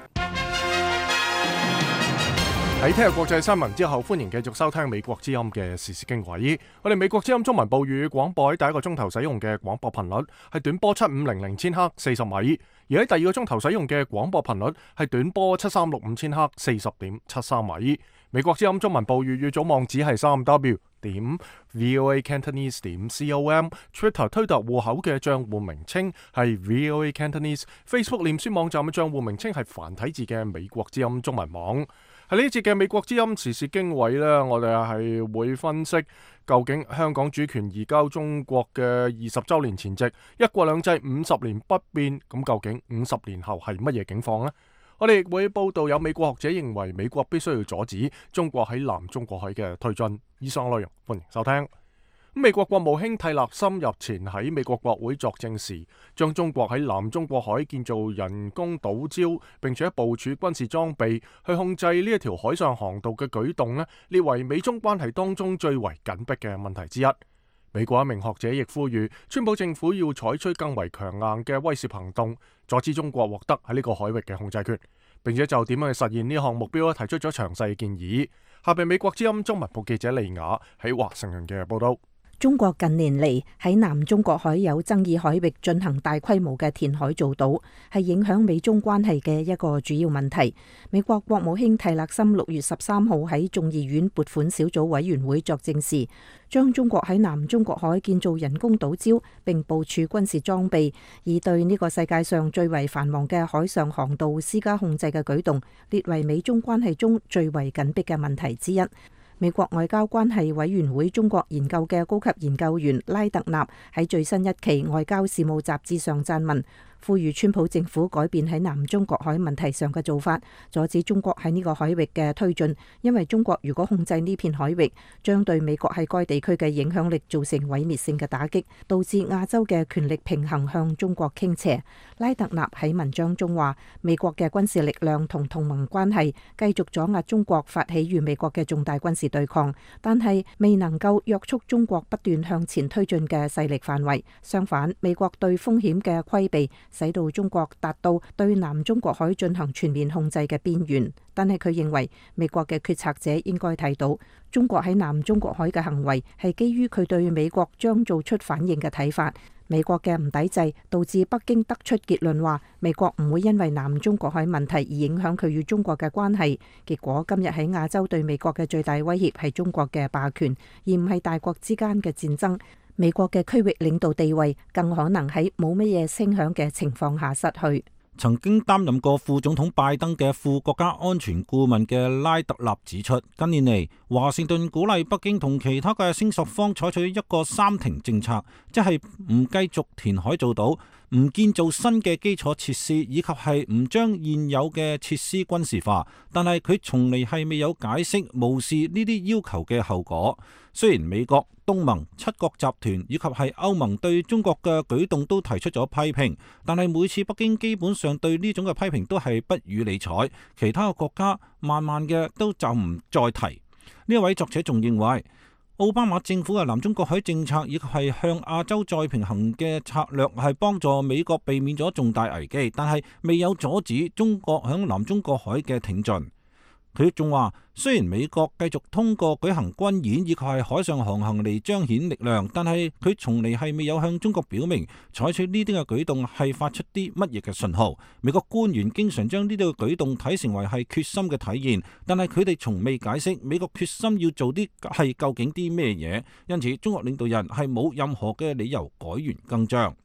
喺聽日國際新聞之後，歡迎繼續收聽美國之音嘅時事經緯。我哋美國之音中文部粵語廣播喺第一個鐘頭使用嘅廣播頻率係短波七五零零千赫四十米，而喺第二個鐘頭使用嘅廣播頻率係短波七三六五千赫四十點七三米。美國之音中文部粵語總網址係三 W 點 V O A Cantonese 點 com，Twitter 推特戶口嘅賬戶名稱係 V O A Cantonese，Facebook 臉書網站嘅賬戶名稱係繁體字嘅美國之音中文網。喺呢一節嘅美國之音時事經緯呢，我哋係會分析究竟香港主權移交中國嘅二十週年前夕，一國兩制五十年不變，咁究竟五十年後係乜嘢境況呢？我哋亦會報道有美國學者認為美國必須要阻止中國喺南中國海嘅推進。以上內容歡迎收聽。美國國務卿蒂勒森日前喺美國國會作證時，將中國喺南中國海建造人工島礁，並且部署軍事裝備去控制呢一條海上航道嘅舉動呢，列為美中關係當中最為緊迫嘅問題之一。美國一名學者亦呼籲川普政府要採取更為強硬嘅威懾行動，阻止中國獲得喺呢個海域嘅控制權，並且就點樣去實現呢項目標提出咗詳細建議。下邊美國之音中文部記者利雅喺華盛頓嘅報道。 中國近年嚟喺南中國海有爭議海域進行大規模嘅填海造島，係影響美中關係嘅一個主要問題。美國國務卿蒂勒森六月十三號喺眾議院撥款小組委員會作證時，將中國喺南中國海建造人工島礁並部署軍事裝備，以對呢個世界上最為繁忙嘅海上航道施加控制嘅舉動，列為美中關係中最為緊迫嘅問題之一。美國外交關係委員會中國研究嘅高級研究員拉特納喺最新一期外交事務雜誌上撰文，呼籲川普政府改變喺南中國海問題上嘅做法，阻止中國喺呢個海域嘅推進，因為中國如果控制呢片海域，將對美國喺該地區嘅影響力造成毀滅性嘅打擊，導致亞洲嘅權力平衡向中國傾斜。拉特納喺文章中話，美國嘅軍事力量同同盟關係繼續阻壓中國發起與美國嘅重大軍事對抗，但係未能夠約束中國不斷向前推進嘅勢力範圍。相反，美國對風險嘅規避使到中國達到對南中國海進行全面控制嘅邊緣。但係佢認為美國嘅決策者應該睇到，中國喺南中國海嘅行為係基於佢對美國將做出反應嘅睇法。美國嘅唔抵制導致北京得出結論話，美國唔會因為南中國海問題而影響佢與中國嘅關係。結果今日喺亞洲對美國嘅最大威脅係中國嘅霸權，而唔係大國之間嘅戰爭。美國嘅區域領導地位更可能喺冇乜嘢聲響嘅情況下失去。 曾經擔任過副總統拜登嘅副國家安全顧問嘅拉特納指出，近年嚟華盛頓鼓勵北京同其他嘅聲索方採取一個三停政策，即係唔繼續填海造島，唔建造新嘅基礎設施，以及係唔將現有嘅設施軍事化。但係佢從嚟係未有解釋無視呢啲要求嘅後果。雖然美國、東盟、七國集團以及係歐盟對中國嘅舉動都提出咗批評，但係每次北京基本上對呢種嘅批評都係不予理睬，其他嘅國家慢慢嘅都就唔再提。呢一位作者仲認為，奧巴馬政府嘅南中國海政策以及係向亞洲再平衡嘅策略係幫助美國避免咗重大危機，但係未有阻止中國響南中國海嘅挺進。佢仲話，雖然美國繼續通過舉行軍演以及係海上航行嚟彰顯力量，但係佢從嚟係未有向中國表明採取呢啲嘅舉動係發出啲乜嘢嘅信號。美國官員經常將呢啲嘅舉動睇成為係決心嘅體現，但係佢哋從未解釋美國決心要做啲係究竟啲咩嘢。因此，中國領導人係冇任何嘅理由改弦更張。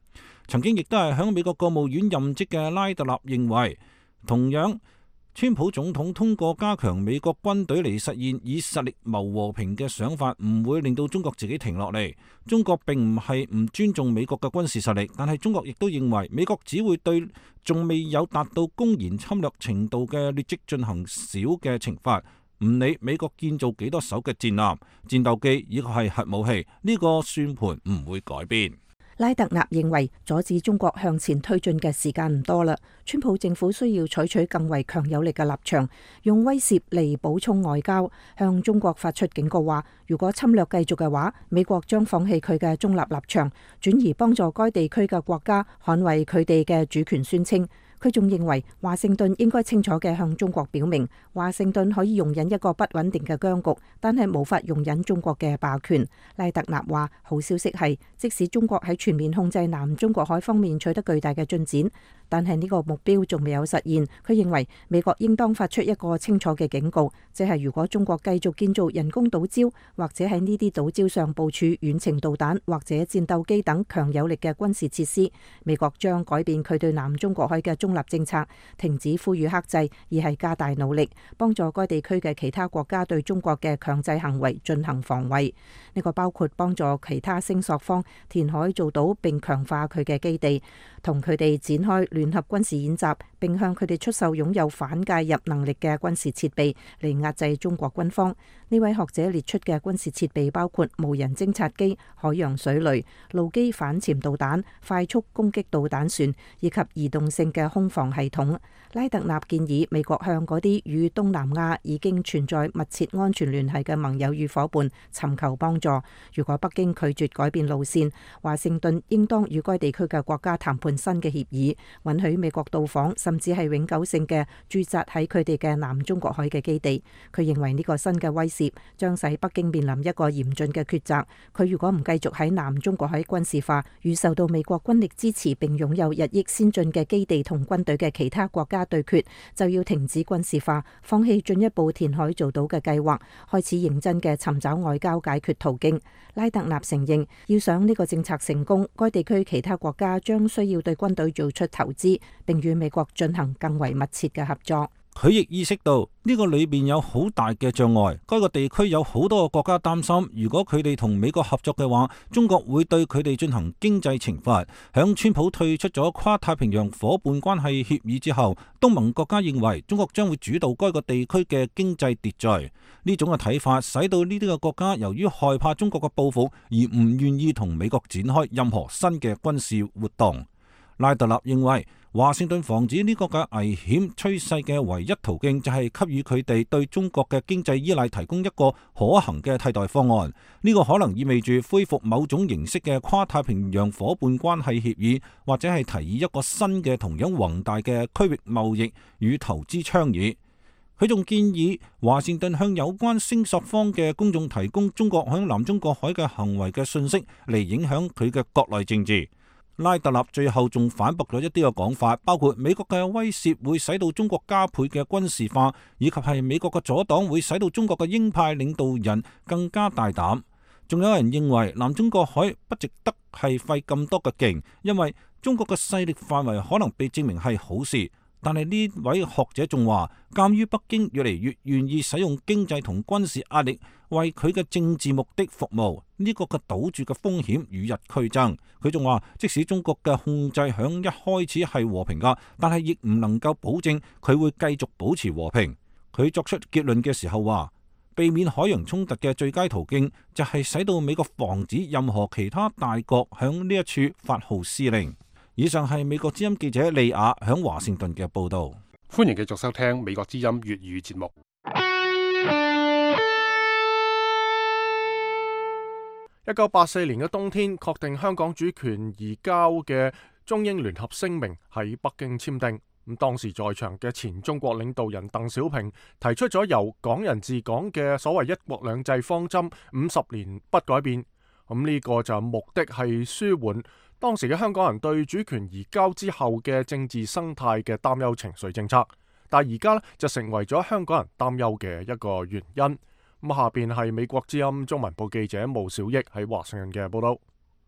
曾經亦都係響美國國務院任職嘅拉特納認為，同樣川普總統通過加強美國軍隊嚟實現以實力謀和平嘅想法，唔會令到中國自己停落嚟。中國並唔係唔尊重美國嘅軍事實力，但係中國亦都認為美國只會對仲未有達到公然侵略程度嘅劣跡進行小嘅懲罰，唔理美國建造幾多艘嘅戰艦、戰鬥機，以及係核武器，呢個算盤唔會改變。 拉特納認為阻止中國向前推進嘅時間唔多啦，川普政府需要採取更為強有力嘅立場，用威懾嚟補充外交，向中國發出警告話，如果侵略繼續嘅話，美國將放棄佢嘅中立立場，轉而幫助該地區嘅國家捍衛佢哋嘅主權宣稱。佢仲認為華盛頓應該清楚嘅向中國表明，華盛頓可以容忍一個不穩定嘅僵局，但係無法容忍中國嘅霸權。拉特納話：好消息係，即使中國喺全面控制南中國海方面取得巨大嘅進展，但係呢個目標仲未有實現。佢認為美國應當發出一個清楚嘅警告，即係如果中國繼續建造人工島礁，或者喺呢啲島礁上部署遠程導彈或者戰鬥機等強有力嘅軍事設施，美國將改變佢對南中國海嘅中立政策，停止呼籲克制，而係加大努力幫助該地區嘅其他國家對中國嘅強制行為進行防衛。呢個包括幫助其他聲索方填海造島，並強化佢嘅基地，同佢哋展開聯合軍事演習，並向佢哋出售擁有反介入能力嘅軍事設備嚟壓制中國軍方。呢位學者列出嘅軍事設備包括無人偵察機、海洋水雷、陸基反潛導彈、快速攻擊導彈船以及移動性嘅空防系統。拉特納建議美國向嗰啲與東南亞已經存在密切安全聯繫嘅盟友與夥伴尋求幫助。如果北京拒絕改變路線，華盛頓應當與該地區嘅國家談判新嘅協議，允許美國到訪，甚至係永久性嘅駐紮喺佢哋嘅南中國海嘅基地。佢認為呢個新嘅威懾將使北京面臨一個嚴峻嘅抉擇。佢如果唔繼續喺南中國海軍事化，與受到美國軍力支持並擁有日益先進嘅基地同軍隊嘅其他國家對決，就要停止軍事化，放棄進一步填海造島嘅計劃，開始認真嘅尋找外交解決途徑。拉特納承認，要想呢個政策成功，該地區其他國家將需要對軍隊做出投資，並與美國進行更為密切嘅合作。 佢亦意識到呢個裏邊有好大嘅障礙，該個地區有好多個國家擔心，如果佢哋同美國合作嘅話，中國會對佢哋進行經濟懲罰。響川普退出咗跨太平洋夥伴關係協議之後，東盟國家認為中國將會主導該個地區嘅經濟秩序。呢種嘅睇法使到呢啲嘅國家由於害怕中國嘅報復而唔願意同美國展開任何新嘅軍事活動。拉特納認為，華盛頓防止呢個嘅危險趨勢嘅唯一途徑就係給予佢哋對中國嘅經濟依賴提供一個可行嘅替代方案。呢個可能意味住恢復某種形式嘅跨太平洋夥伴關係協議，或者係提議一個新嘅同樣宏大嘅區域貿易與投資倡議。佢仲建議華盛頓向有關聲索方嘅公眾提供中國響南中國海嘅行為嘅信息，嚟影響佢嘅國內政治。拉特納最後仲反駁咗一啲嘅講法，包括美國嘅威懾會使到中國加倍嘅軍事化，以及係美國嘅阻擋會使到中國嘅鷹派領導人更加大膽。仲有人認為南中國海不值得係費咁多嘅勁，因為中國嘅勢力範圍可能被證明係好事。但係呢位學者仲話，鑒於北京越嚟越願意使用經濟同軍事壓力為佢嘅政治目的服務，呢個嘅賭注嘅風險與日俱增。佢仲話，即使中國嘅控制響一開始係和平噶，但係亦唔能夠保證佢會繼續保持和平。佢作出結論嘅時候話，避免海洋衝突嘅最佳途徑就係使到美國防止任何其他大國響呢一處發號施令。以上係美國之音記者利亞響華盛頓嘅報道。 歡迎繼續收聽美國之音粵語節目。 一九八四年嘅冬天，確定香港主權移交嘅中英聯合聲明喺北京簽訂。咁當時在場嘅前中國領導人鄧小平提出咗由港人治港嘅所謂一國兩制方針五十年不改變。咁呢個就目的係舒緩當時嘅香港人對主權移交之後嘅政治生態嘅擔憂情緒政策，但係而家呢就成為咗香港人擔憂嘅一個原因。咁下邊係美國之音中文部記者毛小益喺華盛頓嘅報道。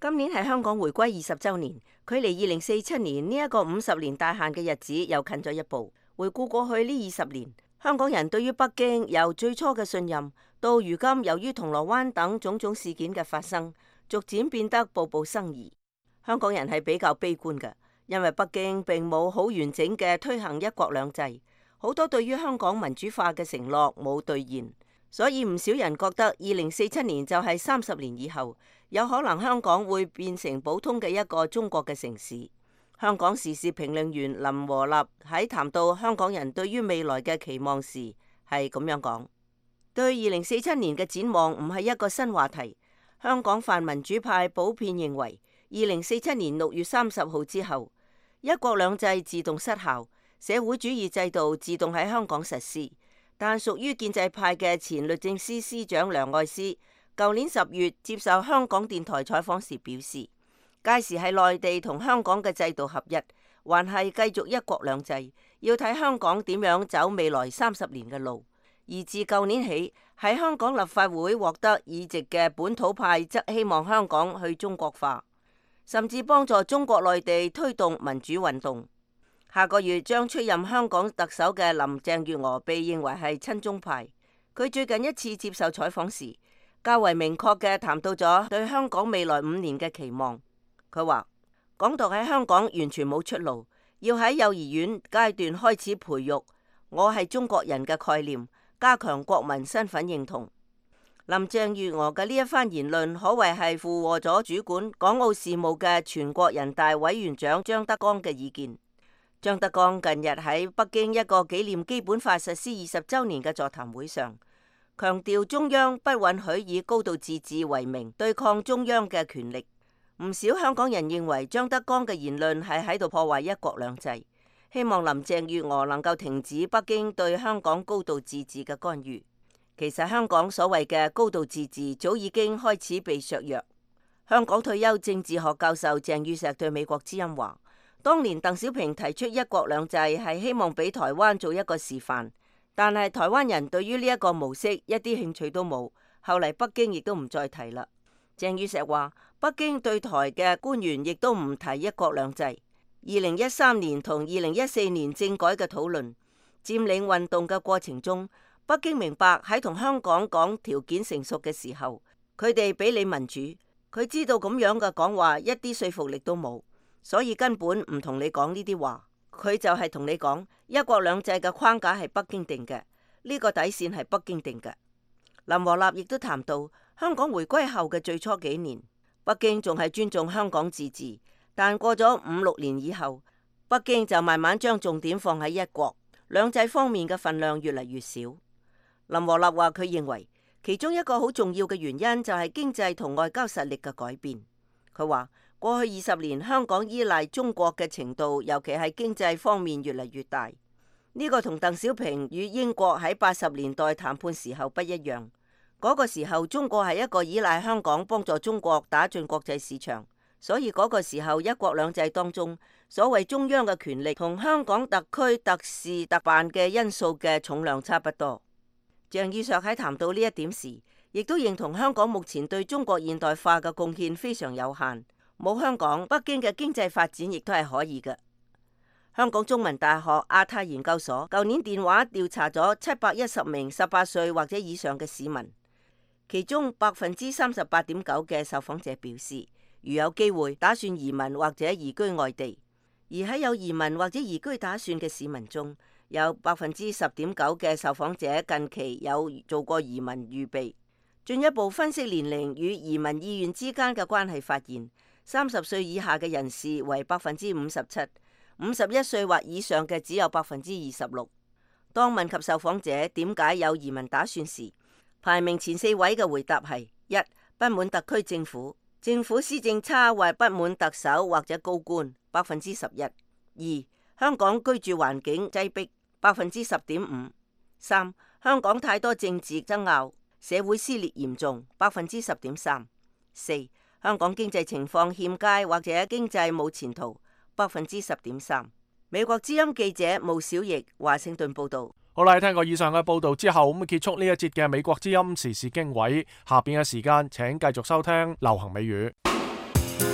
今年係香港回歸二十週年，距離二零四七年呢一個五十年大限嘅日子又近咗一步。回顧過去呢二十年，香港人對於北京由最初嘅信任，到如今由於銅鑼灣等種種事件嘅發生，逐漸變得步步生疑。香港人係比較悲觀嘅，因為北京並冇好完整嘅推行一國兩制，好多對於香港民主化嘅承諾冇兌現。所以唔少人覺得二零四七年就係三十年以後，有可能香港會變成普通嘅一個中國嘅城市。香港時事評論員林和立喺談到香港人對於未來嘅期望時係咁樣講：對二零四七年嘅展望唔係一個新話題。香港泛民主派普遍認為，二零四七年六月三十號之後，一國兩制自動失效，社會主義制度自動喺香港實施。但屬於建制派嘅前律政司司長梁愛詩，舊年十月接受香港電台採訪時表示，屆時係內地同香港嘅制度合一，還係繼續一國兩制，要睇香港點樣走未來三十年嘅路。而自舊年起，喺香港立法會獲得議席嘅本土派則希望香港去中國化，甚至幫助中國內地推動民主運動。下個月將出任香港特首嘅林鄭月娥被認為係親中派。佢最近一次接受採訪時，較為明確嘅談到咗對香港未來五年嘅期望。佢話：港獨喺香港完全冇出路，要喺幼兒園階段開始培育我係中國人嘅概念，加強國民身份認同。林鄭月娥嘅呢一番言論可謂係附和咗主管港澳事務嘅全國人大委員長張德江嘅意見。張德江近日喺北京一個紀念基本法實施二十週年嘅座談會上，強調中央不允許以高度自治為名對抗中央嘅權力。唔少香港人認為張德江嘅言論係喺度破壞一國兩制，希望林鄭月娥能夠停止北京對香港高度自治嘅干預。其實香港所謂嘅高度自治早已經開始被削弱。香港退休政治學教授鄭宇碩對美國之音話：當年鄧小平提出一國兩制係希望俾台灣做一個示範，但係台灣人對於呢一個模式一啲興趣都冇。後嚟北京亦都唔再提啦。鄭宇碩話：北京對台嘅官員亦都唔提一國兩制。二零一三年同二零一四年政改嘅討論、佔領運動嘅過程中，北京明白喺同香港講條件成熟嘅時候，佢哋俾你民主，佢知道咁樣嘅講話一啲說服力都冇。所以根本唔同你講呢啲話，佢就係同你講一國兩制嘅框架係北京定嘅，呢個底線係北京定嘅。林和立亦都談到香港回歸後嘅最初幾年，北京仲係尊重香港自治，但過咗五六年以後，北京就慢慢將重點放喺一國兩制方面嘅份量越嚟越少。林和立話佢認為其中一個好重要嘅原因就係經濟同外交實力嘅改變。佢話：過去二十年，香港依賴中國嘅程度，尤其係經濟方面越嚟越大。呢個同鄧小平與英國喺八十年代談判時候不一樣。嗰個時候，中國係一個依賴香港幫助中國打進國際市場，所以嗰個時候一國兩制當中，所謂中央嘅權力同香港特區特事特辦嘅因素嘅重量差不多。鄭宇碩喺談到呢一點時，亦都認同香港目前對中國現代化嘅貢獻非常有限。冇香港，北京嘅經濟發展亦都係可以嘅。香港中文大學亞太研究所舊年電話調查咗七百一十名十八歲或者以上嘅市民，其中百分之三十八點九嘅受訪者表示，如有機會打算移民或者移居外地。而喺有移民或者移居打算嘅市民中，有百分之十點九嘅受訪者近期有做過移民預備。進一步分析年齡與移民意願之間嘅關係，發現三十歲以下嘅人士為百分之五十七，五十一歲或以上嘅只有百分之二十六。當問及受訪者點解有移民打算時，排名前四位嘅回答係：一、不滿特區政府，政府施政差或不滿特首或者高官，百分之十一；二、香港居住環境擠迫，百分之十點五；三、香港太多政治爭拗，社會撕裂嚴重，百分之十點三；四、香港經濟情況欠佳或者經濟冇前途，百分之十點三。美國之音記者毛小翼華盛頓報道。 好啦，聽過以上嘅報道之後，咁結束呢一節嘅美國之音時事經緯。下邊嘅時間，請繼續收聽流行美語。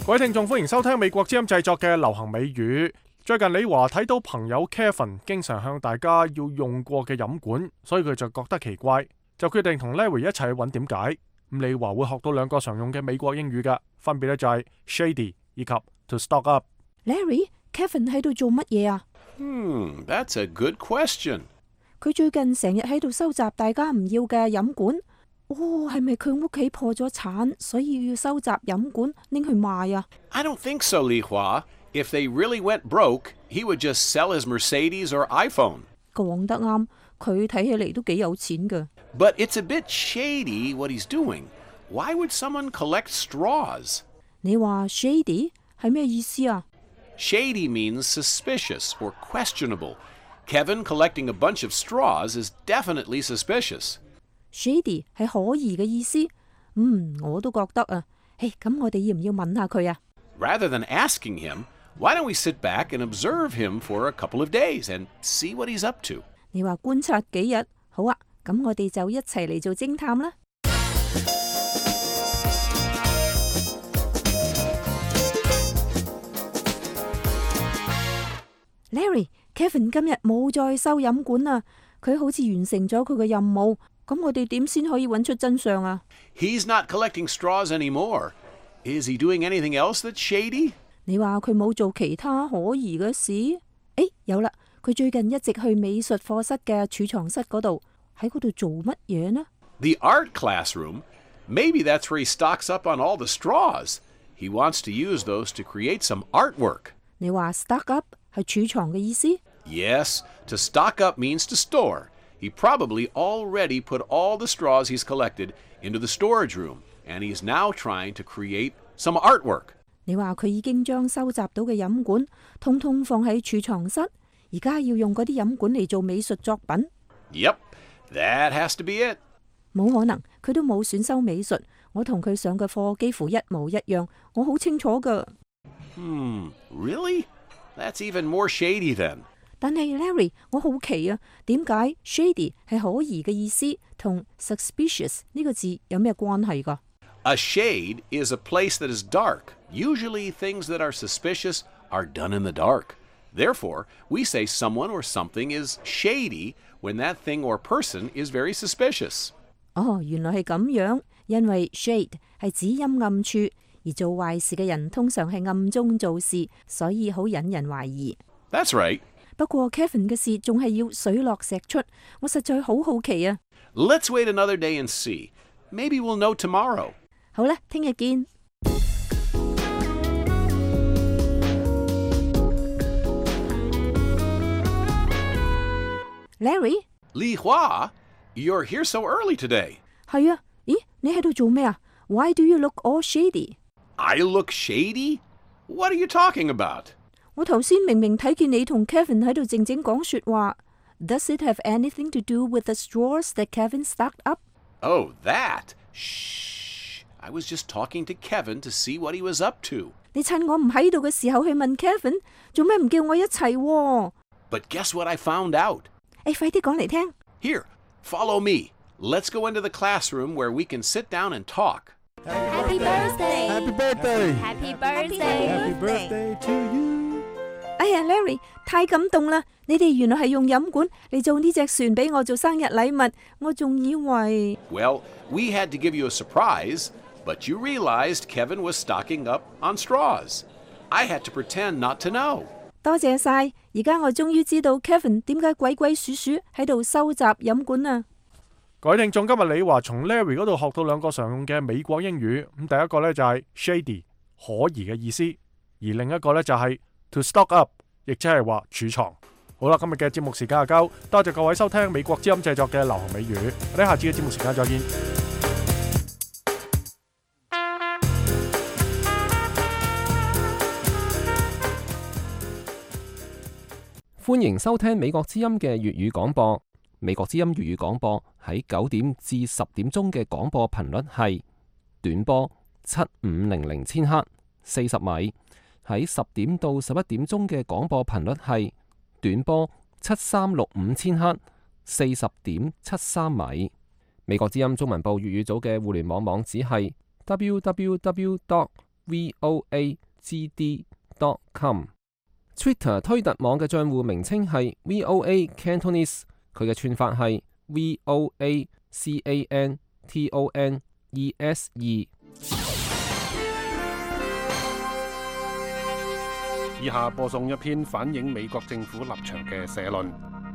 各位聽眾，歡迎收聽美國之音製作嘅流行美語。最近李華睇到朋友 Kevin 經常向大家要用過嘅飲管，所以佢就覺得奇怪，就決定同 Larry 一齊去揾點解。咁李華會學到兩個常用嘅美國英語㗎，分別咧就係 shady 以及 to stock up。 Larry，Kevin 喺度做乜嘢啊？ Hmm, that's a good question. 佢最近成日喺度收集大家唔要嘅飲管。哦，係咪佢屋企破咗產，所以要收集飲管拎去賣啊？ I don't think so, Li Hua. If they really went broke, he would just sell his Mercedes or iPhone. 講得啱，佢睇起嚟都幾有錢㗎。 But it's a bit shady what he's doing. Why would someone collect straws? 你話 shady 係咩意思啊？ Shady means suspicious or questionable. Kevin collecting a bunch of straws is definitely suspicious. Shady 係可疑嘅意思。嗯，我都覺得啊。誒，咁我哋要唔要問下佢啊？ Rather than asking him, why don't we sit back and observe him for a couple of days and see what he's up to? 你話觀察幾日？好啊，咁我哋就一齊嚟做偵探啦。Larry，Kevin 今日冇再收飲管啦，佢好似完成咗佢嘅任務。咁我哋點先可以揾出真相啊？ He's not collecting straws anymore. Is he doing anything else that's shady? 你話佢冇做其他可疑嘅事？誒，有啦，佢最近一直去美術課室嘅儲藏室嗰度，喺嗰度做乜嘢呢？ The art classroom? Maybe that's where he stocks up on all the straws. He wants to use those to create some artwork. 你話 stock up 係儲藏嘅意思？ Yes, to stock up means to store. He probably already put all the straws he's collected into the storage room, and he's now trying to create some artwork. 你話佢已經將收集到嘅飲管通通放喺儲藏室，而家要用嗰啲飲管嚟做美術作品。 Yep, that has to be it. 冇可能，佢都冇選修美術。我同佢上嘅課幾乎一模一樣，我好清楚㗎。 Hmm, really? That's even more shady then. 但係 Larry， 我好奇啊，點解 shady 係可疑嘅意思，同 suspicious 呢個字有咩關係㗎？ A shade is a place that is dark. Usually things that are suspicious are done in the dark. Therefore, we say someone or something is shady when that thing or person is very suspicious. 哦，原來係咁樣，因為 shade 係指陰暗處，而做壞事嘅人通常係暗中做事，所以好引人懷疑。 That's right. 不過 Kevin 嘅事仲係要水落石出，我實在好好奇啊。 Let's wait another day and see. Maybe we'll know tomorrow. 好啦，聽日見。Larry， Li Hua, you're here so early today. 係啊，咦，你喺度做咩啊？ Why do you look all shady? I look shady? What are you talking about? 我頭先明明睇見你同 Kevin 喺度靜靜講說話。Does it have anything to do with the straws that Kevin stocked up? Oh, that? Shh. I was just talking to Kevin to see what he was up to. 你趁我唔喺度嘅時候去問 Kevin， 做咩唔叫我一齊喎？ But guess what I found out? 誒，快啲講嚟聽。 Here, follow me. Let's go into the classroom where we can sit down and talk. Happy birthday! Happy birthday! Happy birthday! Happy birthday to you! 哎呀 ，Larry， 太感動啦！你哋原來係用飲管嚟做呢隻船俾我做生日禮物，我仲以為。 Well, we had to give you a surprise, but you realized Kevin was stocking up on straws. I had to pretend not to know. 多謝晒，而家我終於知道 Kevin 點解鬼鬼祟祟喺度收集飲管啊！ 各位聽眾，今日李華從 Larry 嗰度學到兩個常用嘅美國英語。咁第一個呢就係 shady 可疑嘅意思，而另一個呢就係 to stock up， 亦即係話儲藏。好啦，今日嘅節目時間就夠，多謝各位收聽美國之音製作嘅流行美語。我哋下次嘅節目時間再見。 歡迎收聽美國之音嘅粵語廣播。美國之音粵語廣播喺九點至十點鐘嘅廣播頻率係短波七五零零千赫四十米，喺十點到十一點鐘嘅廣播頻率係短波七三六五千赫四十點七三米。美國之音中文部粵語組嘅互聯網網址係 w w w dot v o a g d dot com。Twitter 推特網嘅賬戶名稱係 V O A Cantonese， 佢嘅串法係 V O A C A N T O N E S E。 以下播送一篇反映美國政府立場嘅社論。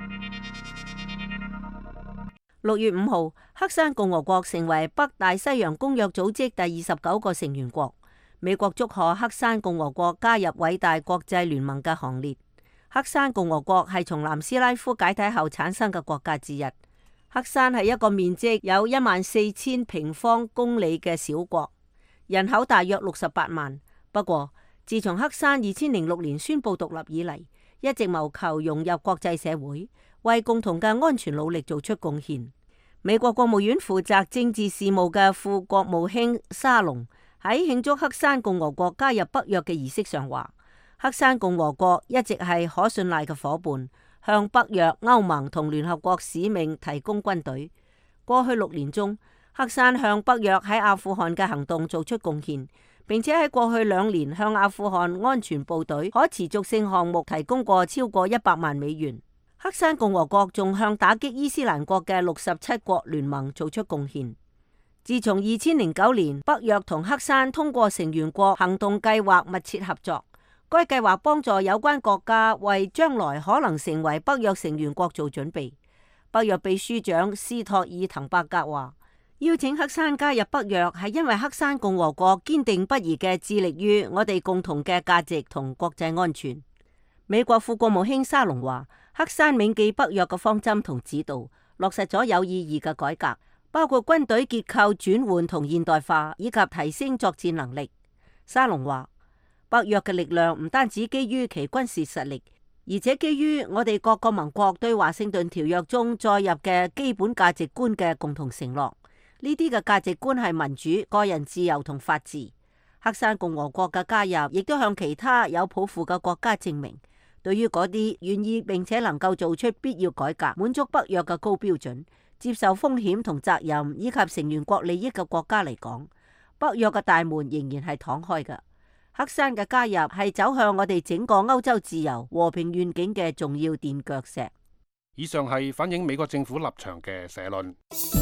六月五號，黑山共和國成為北大西洋公約組織第二十九個成員國。美國祝賀黑山共和國加入偉大國際聯盟嘅行列。黑山共和國係從南斯拉夫解體後產生嘅國家之一。黑山係一個面積有一萬四千平方公里嘅小國，人口大約六十八萬。不過，自從黑山二千零六年宣布獨立以嚟，一直謀求融入國際社會，為共同嘅安全努力做出貢獻。美國國務院負責政治事務嘅副國務卿沙龍喺慶祝黑山共和國加入北約嘅儀式上話，黑山共和國一直係可信賴嘅夥伴，向北約、歐盟同聯合國使命提供軍隊。過去六年中，黑山向北約喺阿富汗嘅行動做出貢獻，並且喺過去兩年向阿富汗安全部隊可持續性項目提供過超過一百萬美元。黑山共和國仲向打擊伊斯蘭國嘅六十七國聯盟做出貢獻。自從二千零九年北約同黑山通過成員國行動計劃密切合作，該計劃幫助有關國家為將來可能成為北約成員國做準備。北約秘書長斯托爾滕伯格話，邀請黑山加入北約係因為黑山共和國堅定不移嘅致力於我哋共同嘅價值同國際安全。美國副國務卿沙龍話，黑山銘記北約嘅方針同指導，落實咗有意義嘅改革，包括軍隊結構轉換同現代化，以及提升作戰能力。沙龍話，北約嘅力量唔單止基於其軍事實力，而且基於我哋各個盟國對華盛頓條約中載入嘅基本價值觀嘅共同承諾。呢啲嘅價值觀係民主、個人自由同法治。黑山共和國嘅加入，亦都向其他有抱負嘅國家證明，對於嗰啲願意並且能夠做出必要改革、滿足北約嘅高標準、接受風險同責任以及成員國利益嘅國家嚟講，北約嘅大門仍然係敞開嘅。黑山嘅加入係走向我哋整個歐洲自由和平願景嘅重要墊腳石。 以上係反映美國政府立場嘅社論。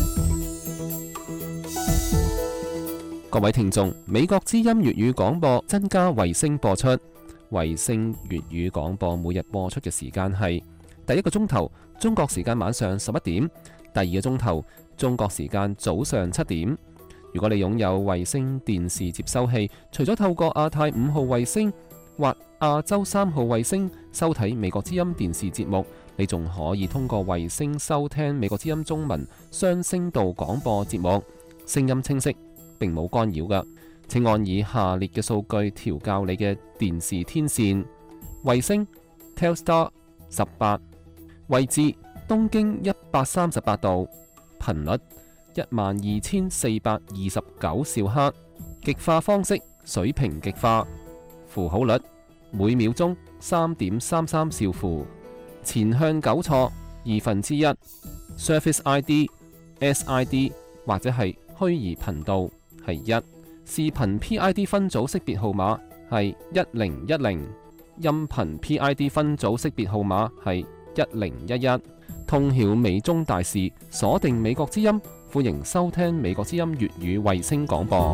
各位聽眾，美國之音粵語廣播增加衛星播出。衛星粵語廣播每日播出嘅時間係第一個鐘頭中國時間晚上十一點，第二個鐘頭中國時間早上七點。如果你擁有衛星電視接收器，除咗透過亞太五號衛星或亞洲三號衛星收睇美國之音電視節目，你仲可以通過衛星收聽美國之音中文雙聲道廣播節目，聲音清晰，並冇干擾㗎。請按以下列嘅數據調校你嘅電視天線：衛星 Telstar 十八，位置東經一百三十八度，頻率一萬二千四百二十九兆赫，極化方式水平極化，符號率每秒鐘三點三三兆符，前向糾錯二分之一 ，Service I D、S I D 或者係虛擬頻道係一。視頻 P I D 分組識別號碼係一零一零，音頻 P I D 分組識別號碼係一零一一。通曉美中大事，鎖定美國之音，歡迎收聽美國之音粵語衛星廣播。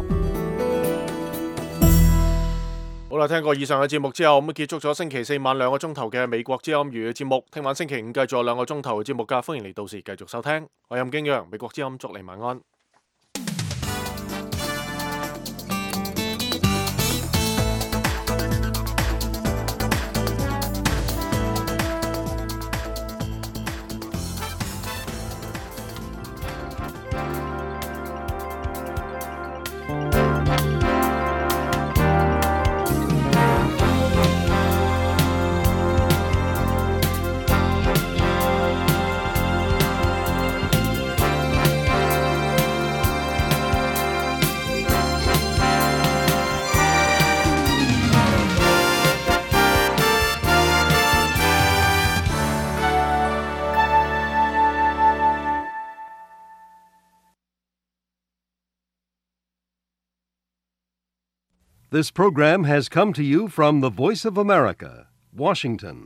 好啦，聽過以上嘅節目之後，咁結束咗星期四晚兩個鐘頭嘅美國之音粵語節目。聽晚星期五繼續兩個鐘頭嘅節目㗎，歡迎你到時繼續收聽。我係任敬陽，美國之音祝你晚安。 This program has come to you from the Voice of America, Washington.